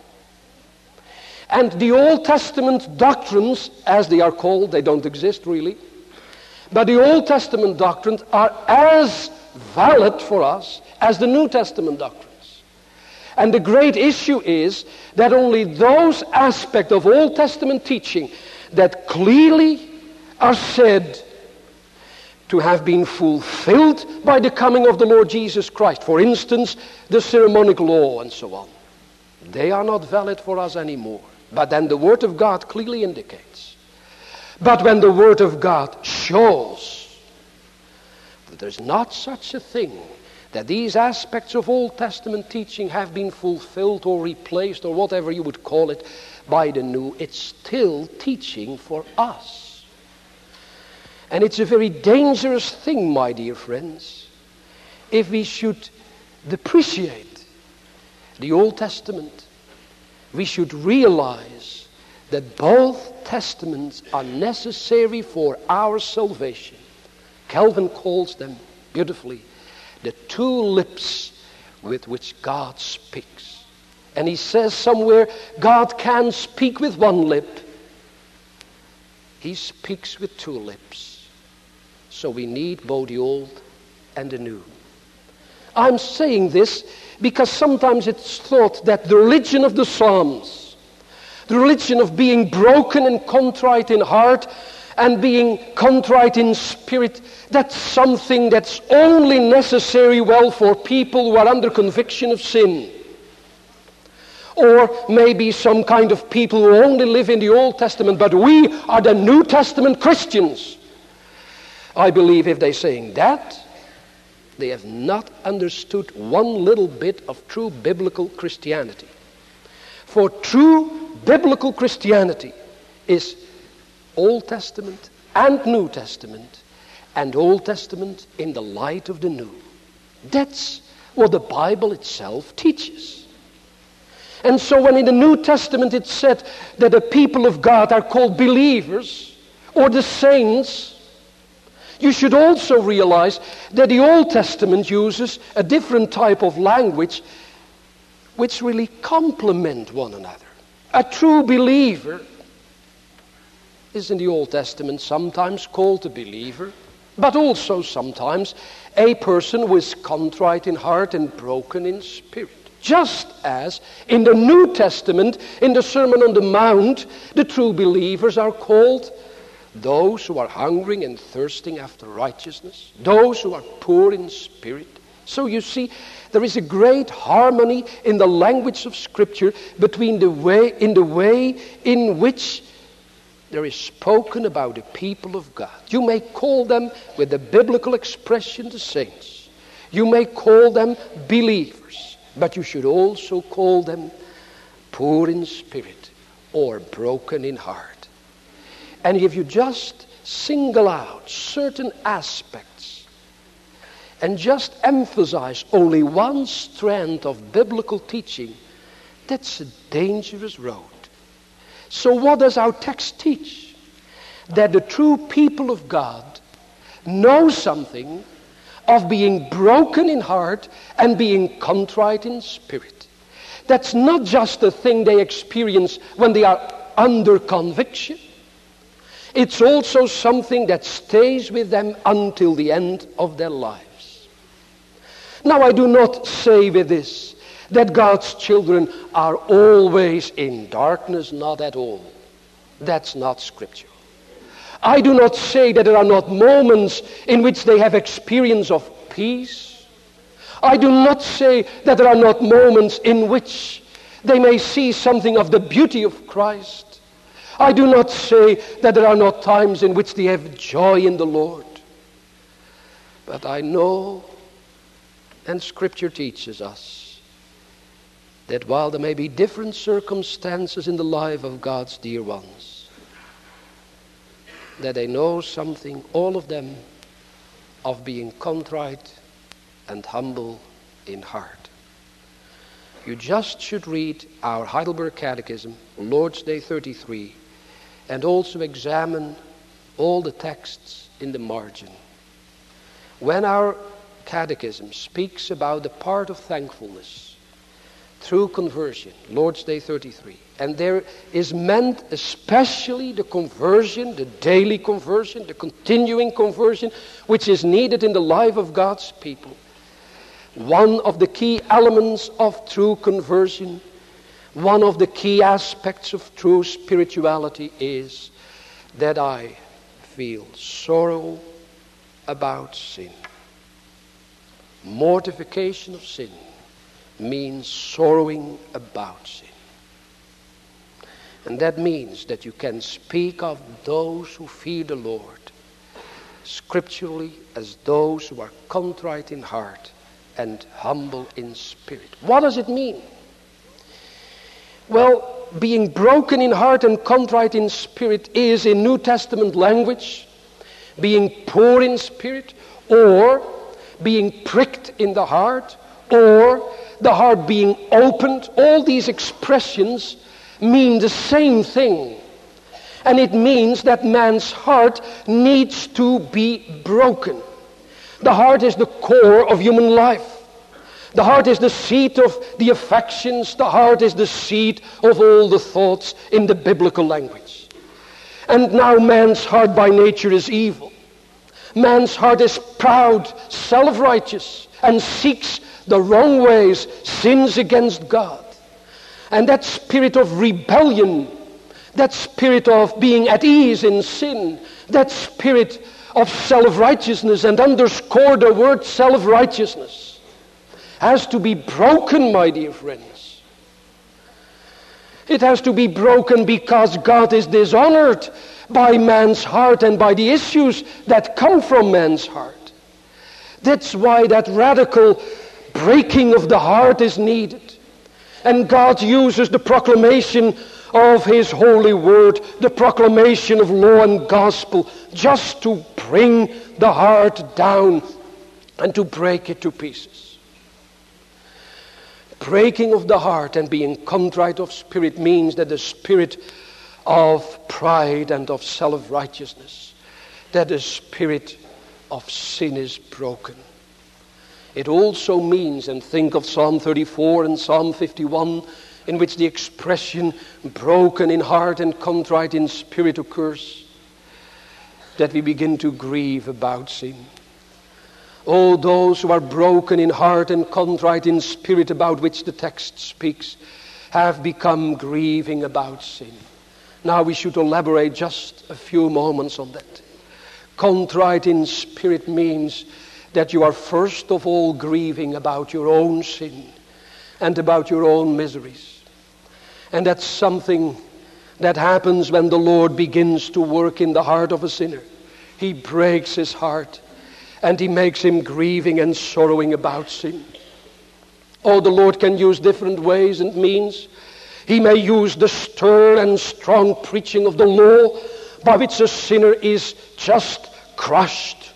And the Old Testament doctrines, as they are called, they don't exist really, but the Old Testament doctrines are as valid for us as the New Testament doctrines. And the great issue is that only those aspects of Old Testament teaching that clearly are said to have been fulfilled by the coming of the Lord Jesus Christ, for instance, the ceremonial law and so on, they are not valid for us anymore. But then the Word of God clearly indicates. But when the Word of God shows that there's not such a thing, that these aspects of Old Testament teaching have been fulfilled or replaced or whatever you would call it by the New, it's still teaching for us. And it's a very dangerous thing, my dear friends, if we should depreciate the Old Testament. We should realize that both testaments are necessary for our salvation. Calvin calls them beautifully the two lips with which God speaks. And he says somewhere, God can speak with one lip. He speaks with two lips. So we need both the Old and the New. I'm saying this because sometimes it's thought that the religion of the Psalms, the religion of being broken and contrite in heart and being contrite in spirit, that's something that's only necessary, well, for people who are under conviction of sin. Or maybe some kind of people who only live in the Old Testament, but we are the New Testament Christians. I believe if they're saying that, they have not understood one little bit of true biblical Christianity. For true biblical Christianity is Old Testament and New Testament, and Old Testament in the light of the New. That's what the Bible itself teaches. And so when in the New Testament it's said that the people of God are called believers or the saints, you should also realize that the Old Testament uses a different type of language which really complement one another. A true believer is in the Old Testament sometimes called a believer, but also sometimes a person who is contrite in heart and broken in spirit. Just as in the New Testament, in the Sermon on the Mount, the true believers are called those who are hungering and thirsting after righteousness, those who are poor in spirit. So you see, there is a great harmony in the language of Scripture between the way in which there is spoken about the people of God. You may call them, with the biblical expression, the saints. You may call them believers, but you should also call them poor in spirit or broken in heart. And if you just single out certain aspects and just emphasize only one strand of biblical teaching, that's a dangerous road. So what does our text teach? That the true people of God know something of being broken in heart and being contrite in spirit. That's not just a thing they experience when they are under conviction. It's also something that stays with them until the end of their lives. Now, I do not say with this that God's children are always in darkness, not at all. That's not scriptural. I do not say that there are not moments in which they have experience of peace. I do not say that there are not moments in which they may see something of the beauty of Christ. I do not say that there are not times in which they have joy in the Lord. But I know, and Scripture teaches us, that while there may be different circumstances in the life of God's dear ones, that they know something, all of them, of being contrite and humble in heart. You just should read our Heidelberg Catechism, Lord's Day 33, and also examine all the texts in the margin. When our Catechism speaks about the part of thankfulness through conversion, Lord's Day 33, and there is meant especially the conversion, the daily conversion, the continuing conversion, which is needed in the life of God's people. One of the key elements of true conversion, one of the key aspects of true spirituality is that I feel sorrow about sin. Mortification of sin means sorrowing about sin. And that means that you can speak of those who fear the Lord scripturally as those who are contrite in heart and humble in spirit. What does it mean? Well, being broken in heart and contrite in spirit is, in New Testament language, being poor in spirit, or being pricked in the heart, or the heart being opened. All these expressions mean the same thing. And it means that man's heart needs to be broken. The heart is the core of human life. The heart is the seat of the affections. The heart is the seat of all the thoughts in the biblical language. And now man's heart by nature is evil. Man's heart is proud, self-righteous, and seeks the wrong ways, sins against God. And that spirit of rebellion, that spirit of being at ease in sin, that spirit of self-righteousness, and underscore the word self-righteousness, has to be broken, my dear friends. It has to be broken because God is dishonored by man's heart and by the issues that come from man's heart. That's why that radical breaking of the heart is needed. And God uses the proclamation of His holy word, the proclamation of law and gospel, just to bring the heart down and to break it to pieces. Breaking of the heart and being contrite of spirit means that the spirit of pride and of self-righteousness, that the spirit of sin is broken. It also means, and think of Psalm 34 and Psalm 51, in which the expression broken in heart and contrite in spirit occurs, that we begin to grieve about sin. All those who are broken in heart and contrite in spirit, about which the text speaks, have become grieving about sin. Now we should elaborate just a few moments on that. Contrite in spirit means that you are first of all grieving about your own sin and about your own miseries. And that's something that happens when the Lord begins to work in the heart of a sinner. He breaks his heart and He makes him grieving and sorrowing about sin. Oh, the Lord can use different ways and means. He may use the stern and strong preaching of the law, by which a sinner is just crushed.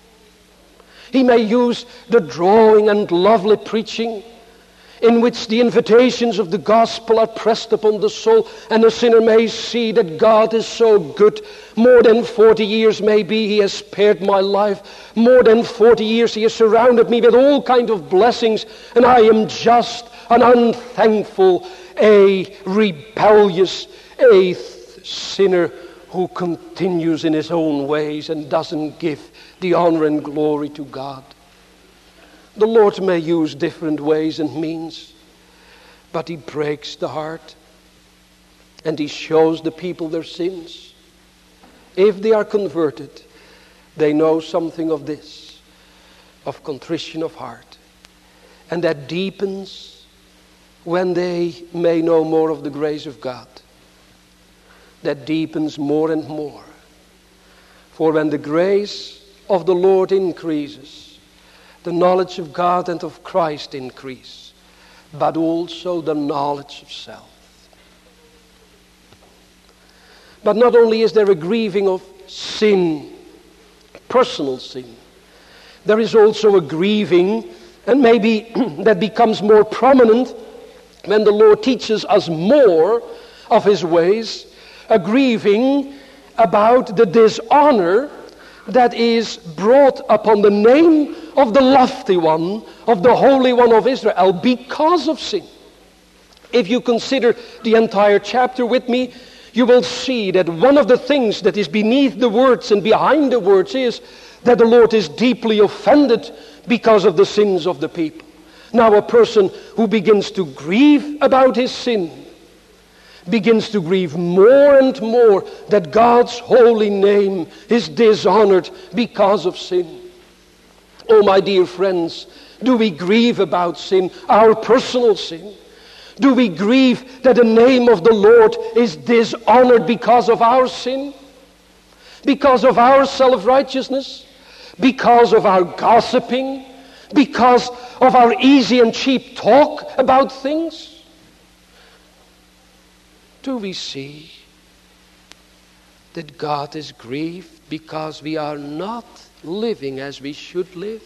He may use the drawing and lovely preaching, in which the invitations of the gospel are pressed upon the soul, and the sinner may see that God is so good. More than 40 years maybe He has spared my life. More than 40 years He has surrounded me with all kinds of blessings, and I am just an unthankful, a rebellious, sinner who continues in his own ways and doesn't give the honor and glory to God. The Lord may use different ways and means, but He breaks the heart and He shows the people their sins. If they are converted, they know something of this, of contrition of heart. And that deepens when they may know more of the grace of God. That deepens more and more. For when the grace of the Lord increases, the knowledge of God and of Christ increase, but also the knowledge of self. But not only is there a grieving of sin, personal sin, there is also a grieving, and maybe that becomes more prominent when the Lord teaches us more of His ways, a grieving about the dishonor that is brought upon the name of the lofty one, of the Holy One of Israel, because of sin. If you consider the entire chapter with me, you will see that one of the things that is beneath the words and behind the words is that the Lord is deeply offended because of the sins of the people. Now a person who begins to grieve about his sin begins to grieve more and more that God's holy name is dishonored because of sin. Oh, my dear friends, do we grieve about sin, our personal sin? Do we grieve that the name of the Lord is dishonored because of our sin? Because of our self-righteousness? Because of our gossiping? Because of our easy and cheap talk about things? Do we see that God is grieved because we are not living as we should live?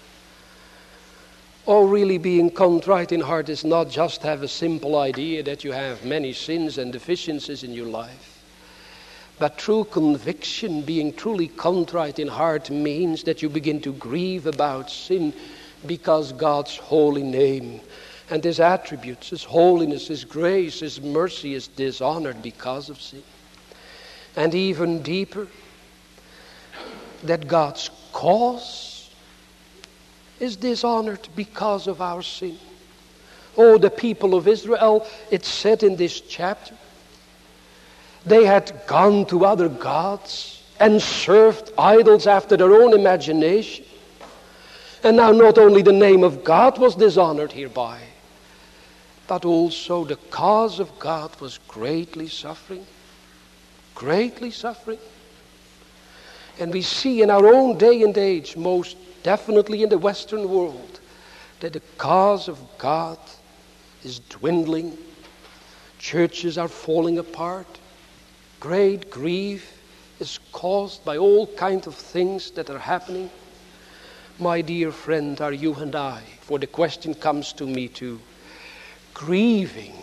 Oh, really being contrite in heart is not just have a simple idea that you have many sins and deficiencies in your life. But true conviction, being truly contrite in heart, means that you begin to grieve about sin because God's holy name and His attributes, His holiness, His grace, His mercy is dishonored because of sin. And even deeper, that God's cause is dishonored because of our sin. Oh, the people of Israel, it's said in this chapter, they had gone to other gods and served idols after their own imagination. And now not only the name of God was dishonored hereby, but also the cause of God was greatly suffering. Greatly suffering. And we see in our own day and age, most definitely in the Western world, that the cause of God is dwindling. Churches are falling apart. Great grief is caused by all kinds of things that are happening. My dear friend, are you and I, for the question comes to me too, grieving,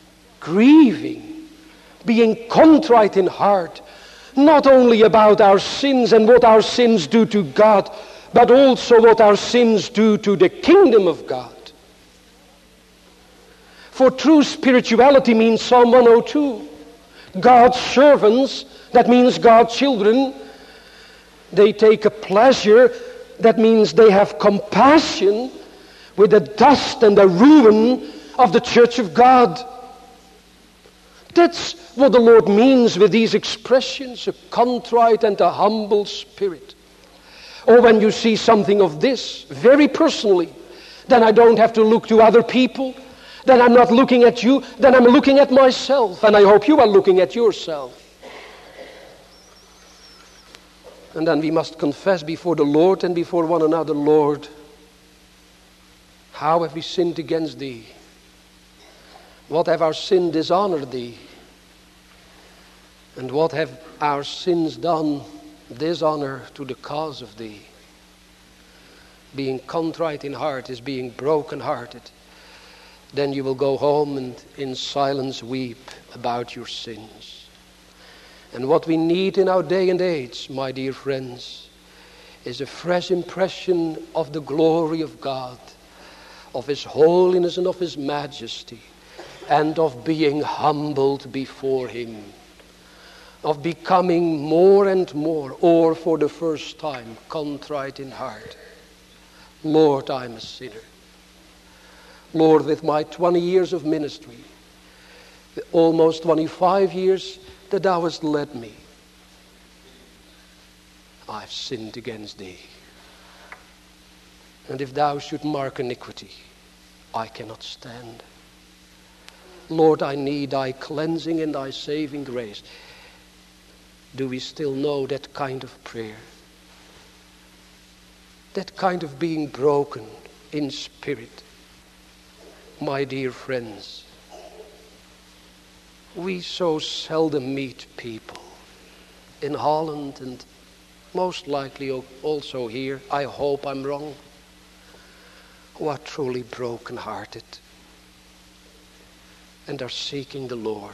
being contrite in heart, not only about our sins and what our sins do to God, but also what our sins do to the kingdom of God. For true spirituality means Psalm 102. God's servants, that means God's children, they take a pleasure, that means they have compassion with the dust and the ruin of the church of God. That's what the Lord means with these expressions, a contrite and a humble spirit. Or when you see something of this, very personally, then I don't have to look to other people. Then I'm not looking at you, then I'm looking at myself. And I hope you are looking at yourself. And then we must confess before the Lord and before one another, Lord, how have we sinned against Thee? What have our sin dishonored Thee? And what have our sins done dishonor to the cause of Thee? Being contrite in heart is being broken-hearted. Then you will go home and in silence weep about your sins. And what we need in our day and age, my dear friends, is a fresh impression of the glory of God, of His holiness and of His majesty, and of being humbled before Him, of becoming more and more, or for the first time, contrite in heart. Lord, I'm a sinner. Lord, with my 20 years of ministry, almost 25 years that Thou hast led me, I've sinned against Thee. And if Thou should mark iniquity, I cannot stand. Lord, I need Thy cleansing and Thy saving grace. Do we still know that kind of prayer? That kind of being broken in spirit? My dear friends, we so seldom meet people in Holland and most likely also here, I hope I'm wrong, who are truly broken-hearted and are seeking the Lord.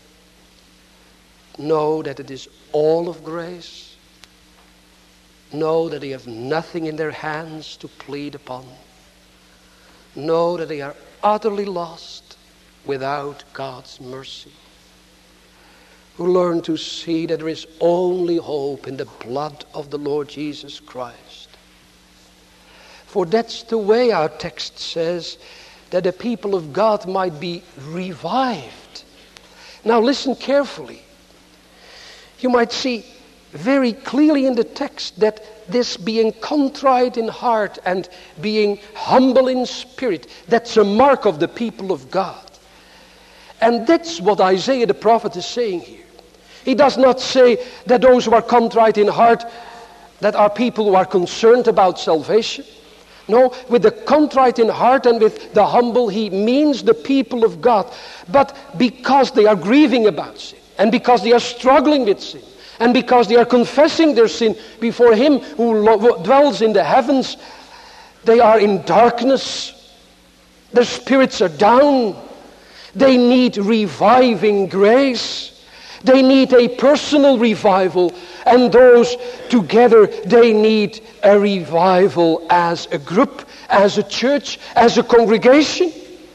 Know that it is all of grace. Know that they have nothing in their hands to plead upon. Know that they are utterly lost without God's mercy. Who learn to see that there is only hope in the blood of the Lord Jesus Christ. For that's the way our text says that the people of God might be revived. Now listen carefully. You might see very clearly in the text that this being contrite in heart and being humble in spirit, that's a mark of the people of God. And that's what Isaiah the prophet is saying here. He does not say that those who are contrite in heart, that are people who are concerned about salvation. No, with the contrite in heart and with the humble, he means the people of God. But because they are grieving about sin, and because they are struggling with sin, and because they are confessing their sin before Him who dwells in the heavens, they are in darkness. Their spirits are down. They need reviving grace. They need a personal revival. And those together, they need a revival as a group, as a church, as a congregation.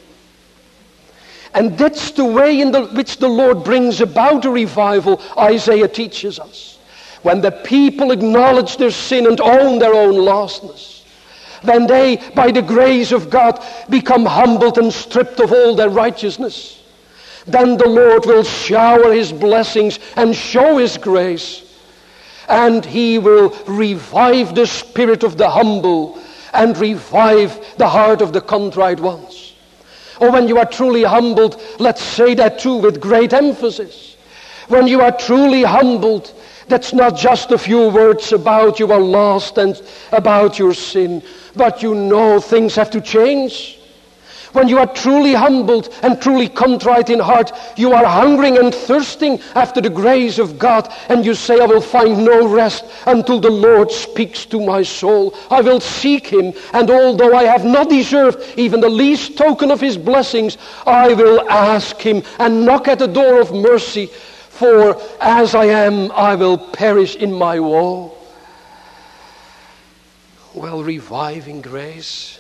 And that's the way in which the Lord brings about a revival, Isaiah teaches us. When the people acknowledge their sin and own their own lostness, when they, by the grace of God, become humbled and stripped of all their righteousness, then the Lord will shower his blessings and show his grace. And he will revive the spirit of the humble and revive the heart of the contrite ones. Or when you are truly humbled, let's say that too with great emphasis. When you are truly humbled, that's not just a few words about you are lost and about your sin, but you know things have to change. When you are truly humbled and truly contrite in heart, you are hungering and thirsting after the grace of God, and you say, I will find no rest until the Lord speaks to my soul. I will seek him, and although I have not deserved even the least token of his blessings, I will ask him and knock at the door of mercy, for as I am, I will perish in my woe. Well, reviving grace,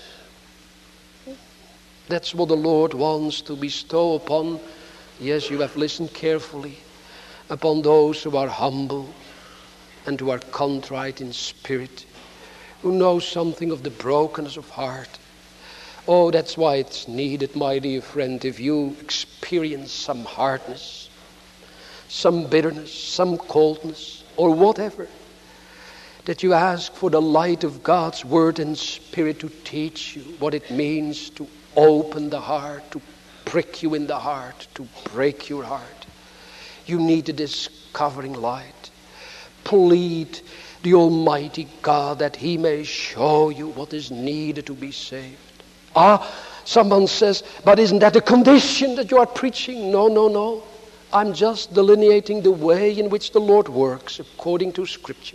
that's what the Lord wants to bestow upon, yes, you have listened carefully, upon those who are humble and who are contrite in spirit, who know something of the brokenness of heart. Oh, that's why it's needed, my dear friend, if you experience some hardness, some bitterness, some coldness, or whatever, that you ask for the light of God's word and spirit to teach you what it means to open the heart, to prick you in the heart, to break your heart. You need a discovering light. Plead the Almighty God that he may show you what is needed to be saved. Someone says, but isn't that a condition that you are preaching? No. I'm just delineating the way in which the Lord works according to Scripture.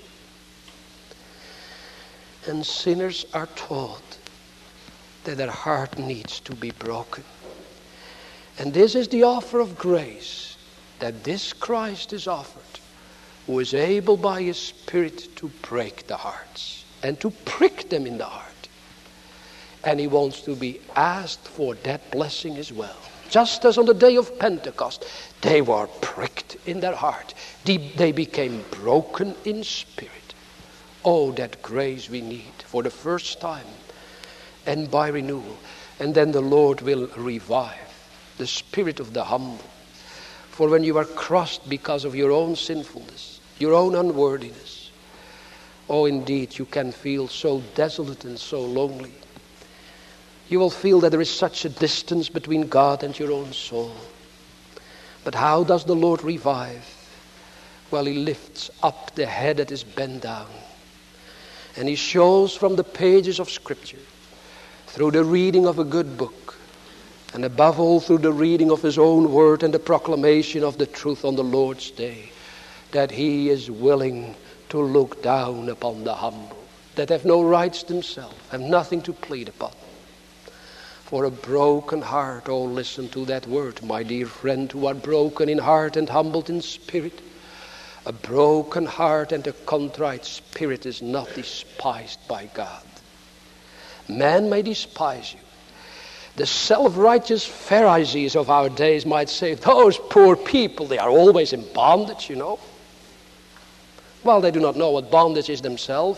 And sinners are taught that their heart needs to be broken. And this is the offer of grace that this Christ is offered, who is able by his Spirit to break the hearts and to prick them in the heart. And he wants to be asked for that blessing as well. Just as on the day of Pentecost, they were pricked in their heart. They became broken in spirit. Oh, that grace we need for the first time and by renewal. And then the Lord will revive the spirit of the humble. For when you are crushed because of your own sinfulness, your own unworthiness, oh, indeed, you can feel so desolate and so lonely. You will feel that there is such a distance between God and your own soul. But how does the Lord revive? Well, he lifts up the head that is bent down. And he shows from the pages of Scripture, through the reading of a good book, and above all through the reading of his own word and the proclamation of the truth on the Lord's day, that he is willing to look down upon the humble, that have no rights themselves, have nothing to plead upon. For a broken heart, oh, listen to that word, my dear friend, who are broken in heart and humbled in spirit. A broken heart and a contrite spirit is not despised by God. Man may despise you. The self-righteous Pharisees of our days might say, those poor people, they are always in bondage, you know. Well, they do not know what bondage is themselves.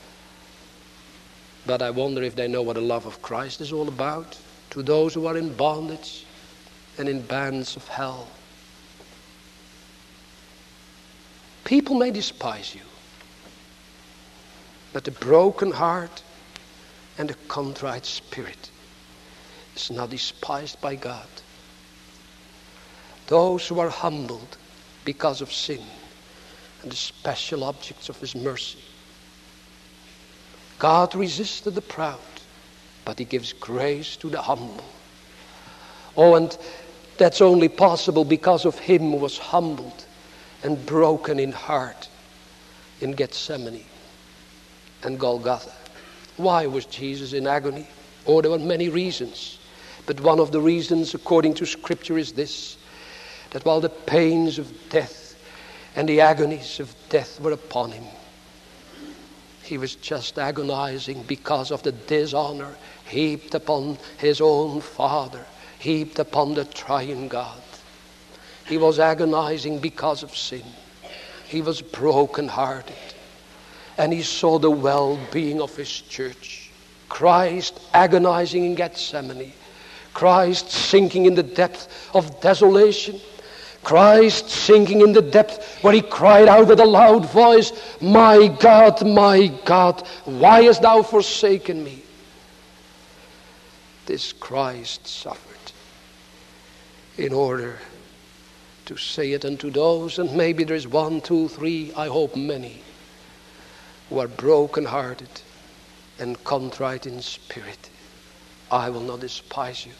But I wonder if they know what the love of Christ is all about to those who are in bondage and in bands of hell. People may despise you, but a broken heart and a contrite spirit is not despised by God. Those who are humbled because of sin and the special objects of his mercy. God resisted the proud, but he gives grace to the humble. Oh, and that's only possible because of him who was humbled and broken in heart in Gethsemane and Golgotha. Why was Jesus in agony? Oh, there were many reasons. But one of the reasons, according to Scripture, is this: that while the pains of death and the agonies of death were upon him, he was just agonizing because of the dishonor heaped upon his own Father, heaped upon the triune God. He was agonizing because of sin. He was broken-hearted. And he saw the well-being of his church. Christ agonizing in Gethsemane. Christ sinking in the depth of desolation. Christ sinking in the depth where he cried out with a loud voice, my God, why hast thou forsaken me? This Christ suffered in order to say it unto those, and maybe there's 1, 2, 3, I hope many, who are broken-hearted and contrite in spirit. I will not despise you.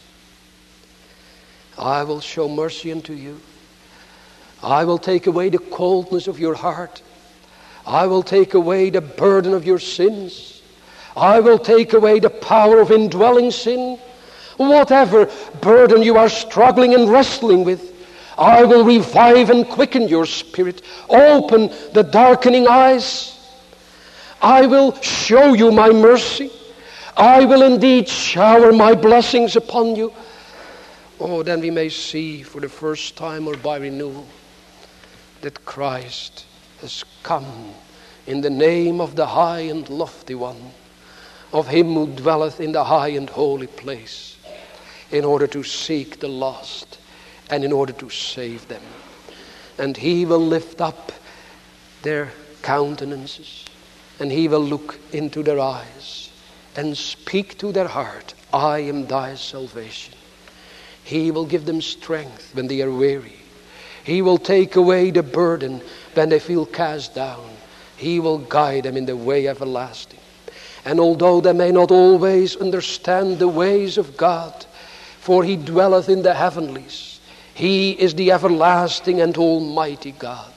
I will show mercy unto you. I will take away the coldness of your heart. I will take away the burden of your sins. I will take away the power of indwelling sin. Whatever burden you are struggling and wrestling with, I will revive and quicken your spirit. Open the darkening eyes. I will show you my mercy. I will indeed shower my blessings upon you. Oh, then we may see for the first time or by renewal that Christ has come in the name of the high and lofty one, of him who dwelleth in the high and holy place, in order to seek the lost and in order to save them. And he will lift up their countenances, and he will look into their eyes and speak to their heart, I am thy salvation. He will give them strength when they are weary. He will take away the burden when they feel cast down. He will guide them in the way everlasting. And although they may not always understand the ways of God, for he dwelleth in the heavenlies, he is the everlasting and almighty God.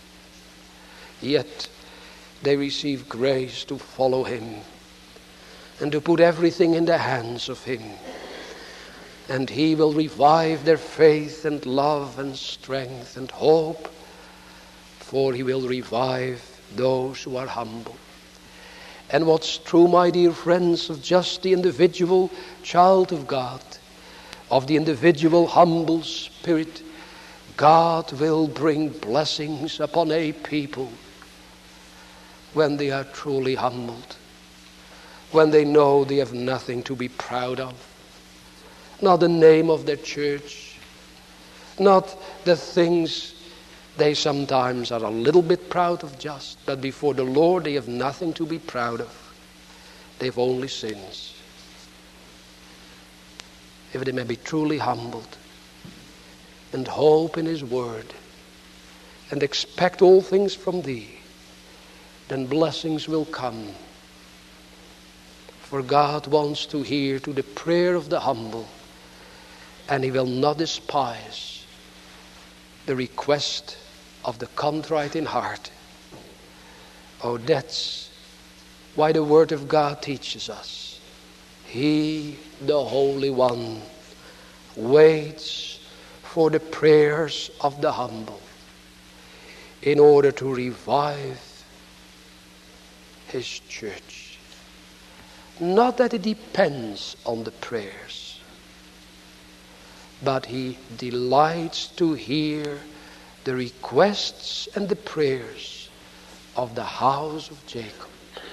Yet they receive grace to follow him and to put everything in the hands of him. And he will revive their faith and love and strength and hope, for he will revive those who are humble. And what's true, my dear friends, of just the individual child of God, of the individual humble spirit, God will bring blessings upon a people when they are truly humbled, when they know they have nothing to be proud of. Not the name of their church, not the things they sometimes are a little bit proud of just, but before the Lord they have nothing to be proud of. They have only sins. If they may be truly humbled and hope in his word and expect all things from thee, then blessings will come. For God wants to hear to the prayer of the humble, and he will not despise the request of the contrite in heart. Oh, that's why the word of God teaches us. He, the Holy One, waits for the prayers of the humble in order to revive his church. Not that it depends on the prayers, but he delights to hear the requests and the prayers of the house of Jacob.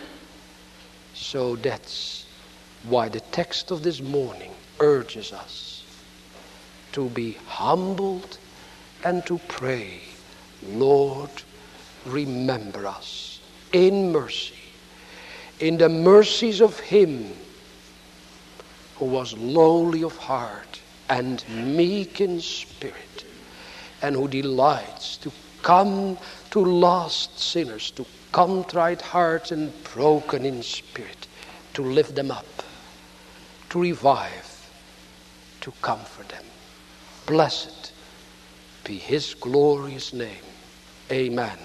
So that's why the text of this morning urges us to be humbled and to pray, Lord, remember us in mercy, in the mercies of him who was lowly of heart and meek in spirit, and who delights to come to lost sinners, to contrite hearts and broken in spirit, to lift them up, to revive, to comfort them. Blessed be his glorious name. Amen.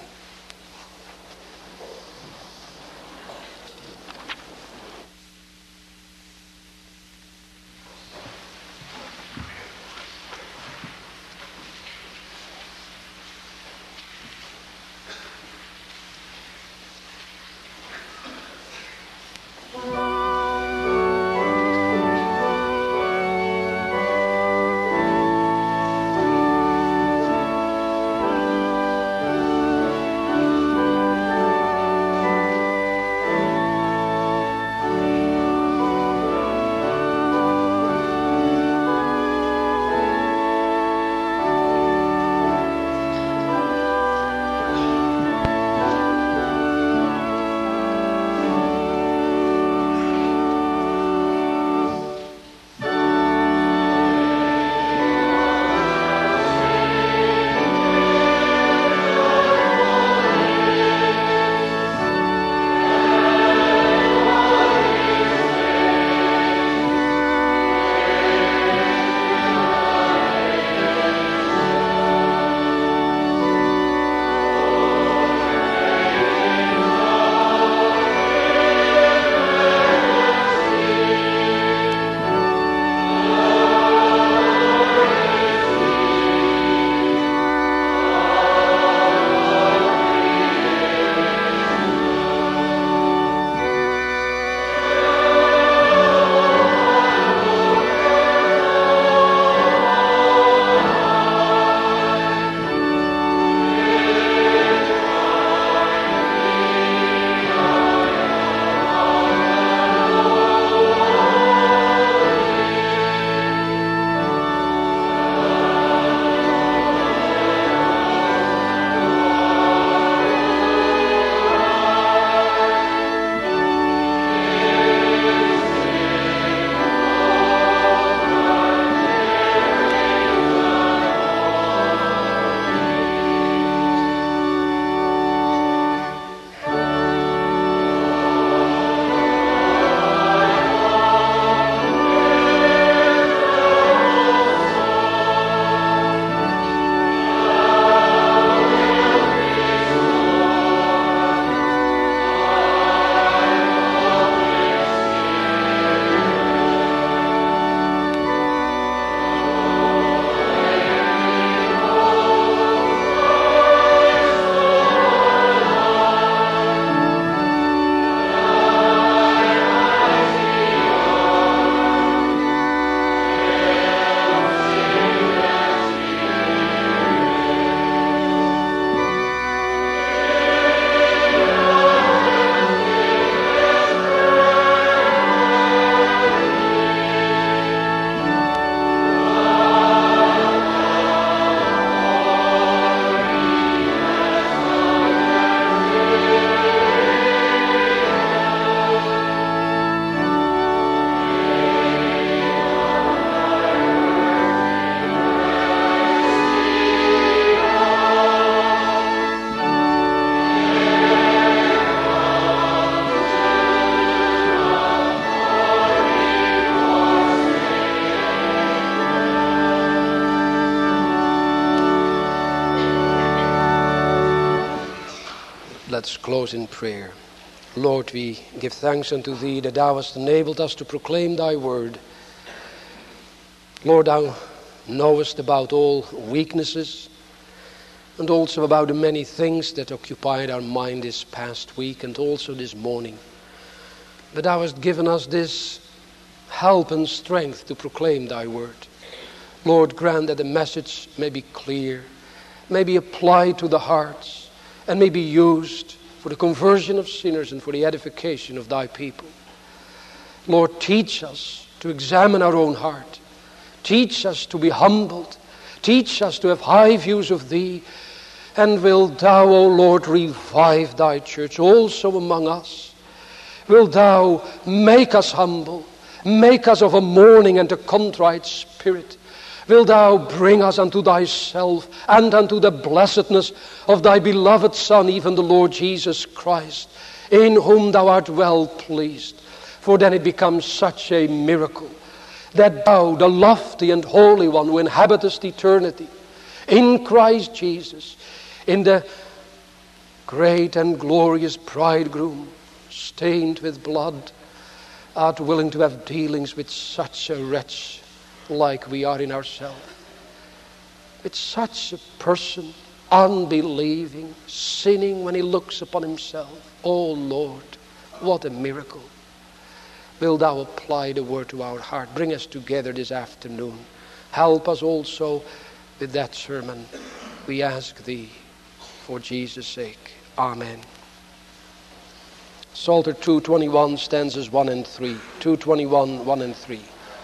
Let us close in prayer. Lord, we give thanks unto Thee that Thou hast enabled us to proclaim Thy word. Lord, Thou knowest about all weaknesses and also about the many things that occupied our mind this past week and also this morning. But Thou hast given us this help and strength to proclaim Thy word. Lord, grant that the message may be clear, may be applied to the hearts, and may be used for the conversion of sinners and for the edification of Thy people. Lord, teach us to examine our own heart. Teach us to be humbled. Teach us to have high views of Thee. And will Thou, O Lord, revive Thy church also among us. Will Thou make us humble. Make us of a mourning and a contrite spirit. Will Thou bring us unto Thyself and unto the blessedness of Thy beloved Son, even the Lord Jesus Christ, in whom Thou art well pleased. For then it becomes such a miracle that Thou, the lofty and holy one who inhabitest eternity, in Christ Jesus, in the great and glorious bridegroom, stained with blood, art willing to have dealings with such a wretch like we are in ourselves. With such a person, unbelieving, sinning when he looks upon himself. Oh Lord, what a miracle. Will Thou apply the word to our heart. Bring us together this afternoon. Help us also with that sermon. We ask Thee for Jesus' sake. Amen. Psalter 221, stanzas 1 and 3. 221, 1 and 3.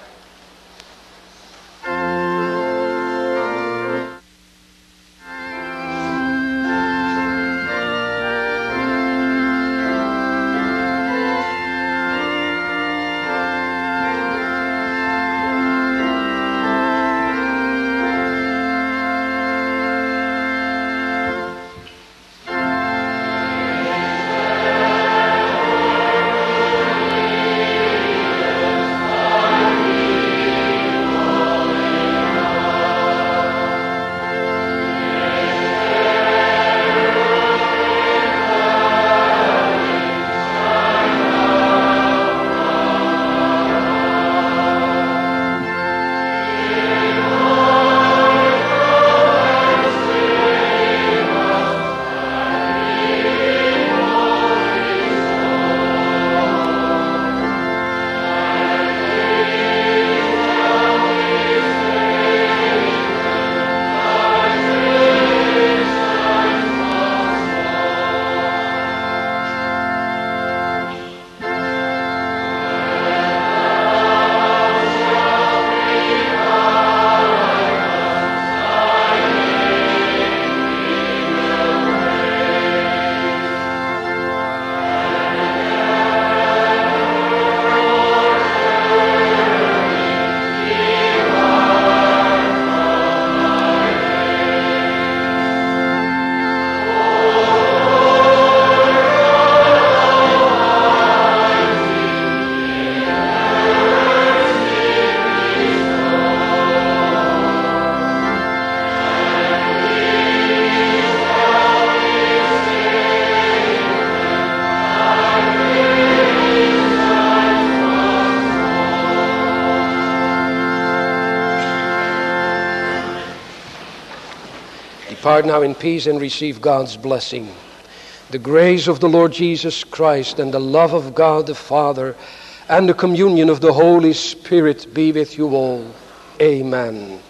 Depart now in peace and receive God's blessing. The grace of the Lord Jesus Christ and the love of God the Father and the communion of the Holy Spirit be with you all. Amen.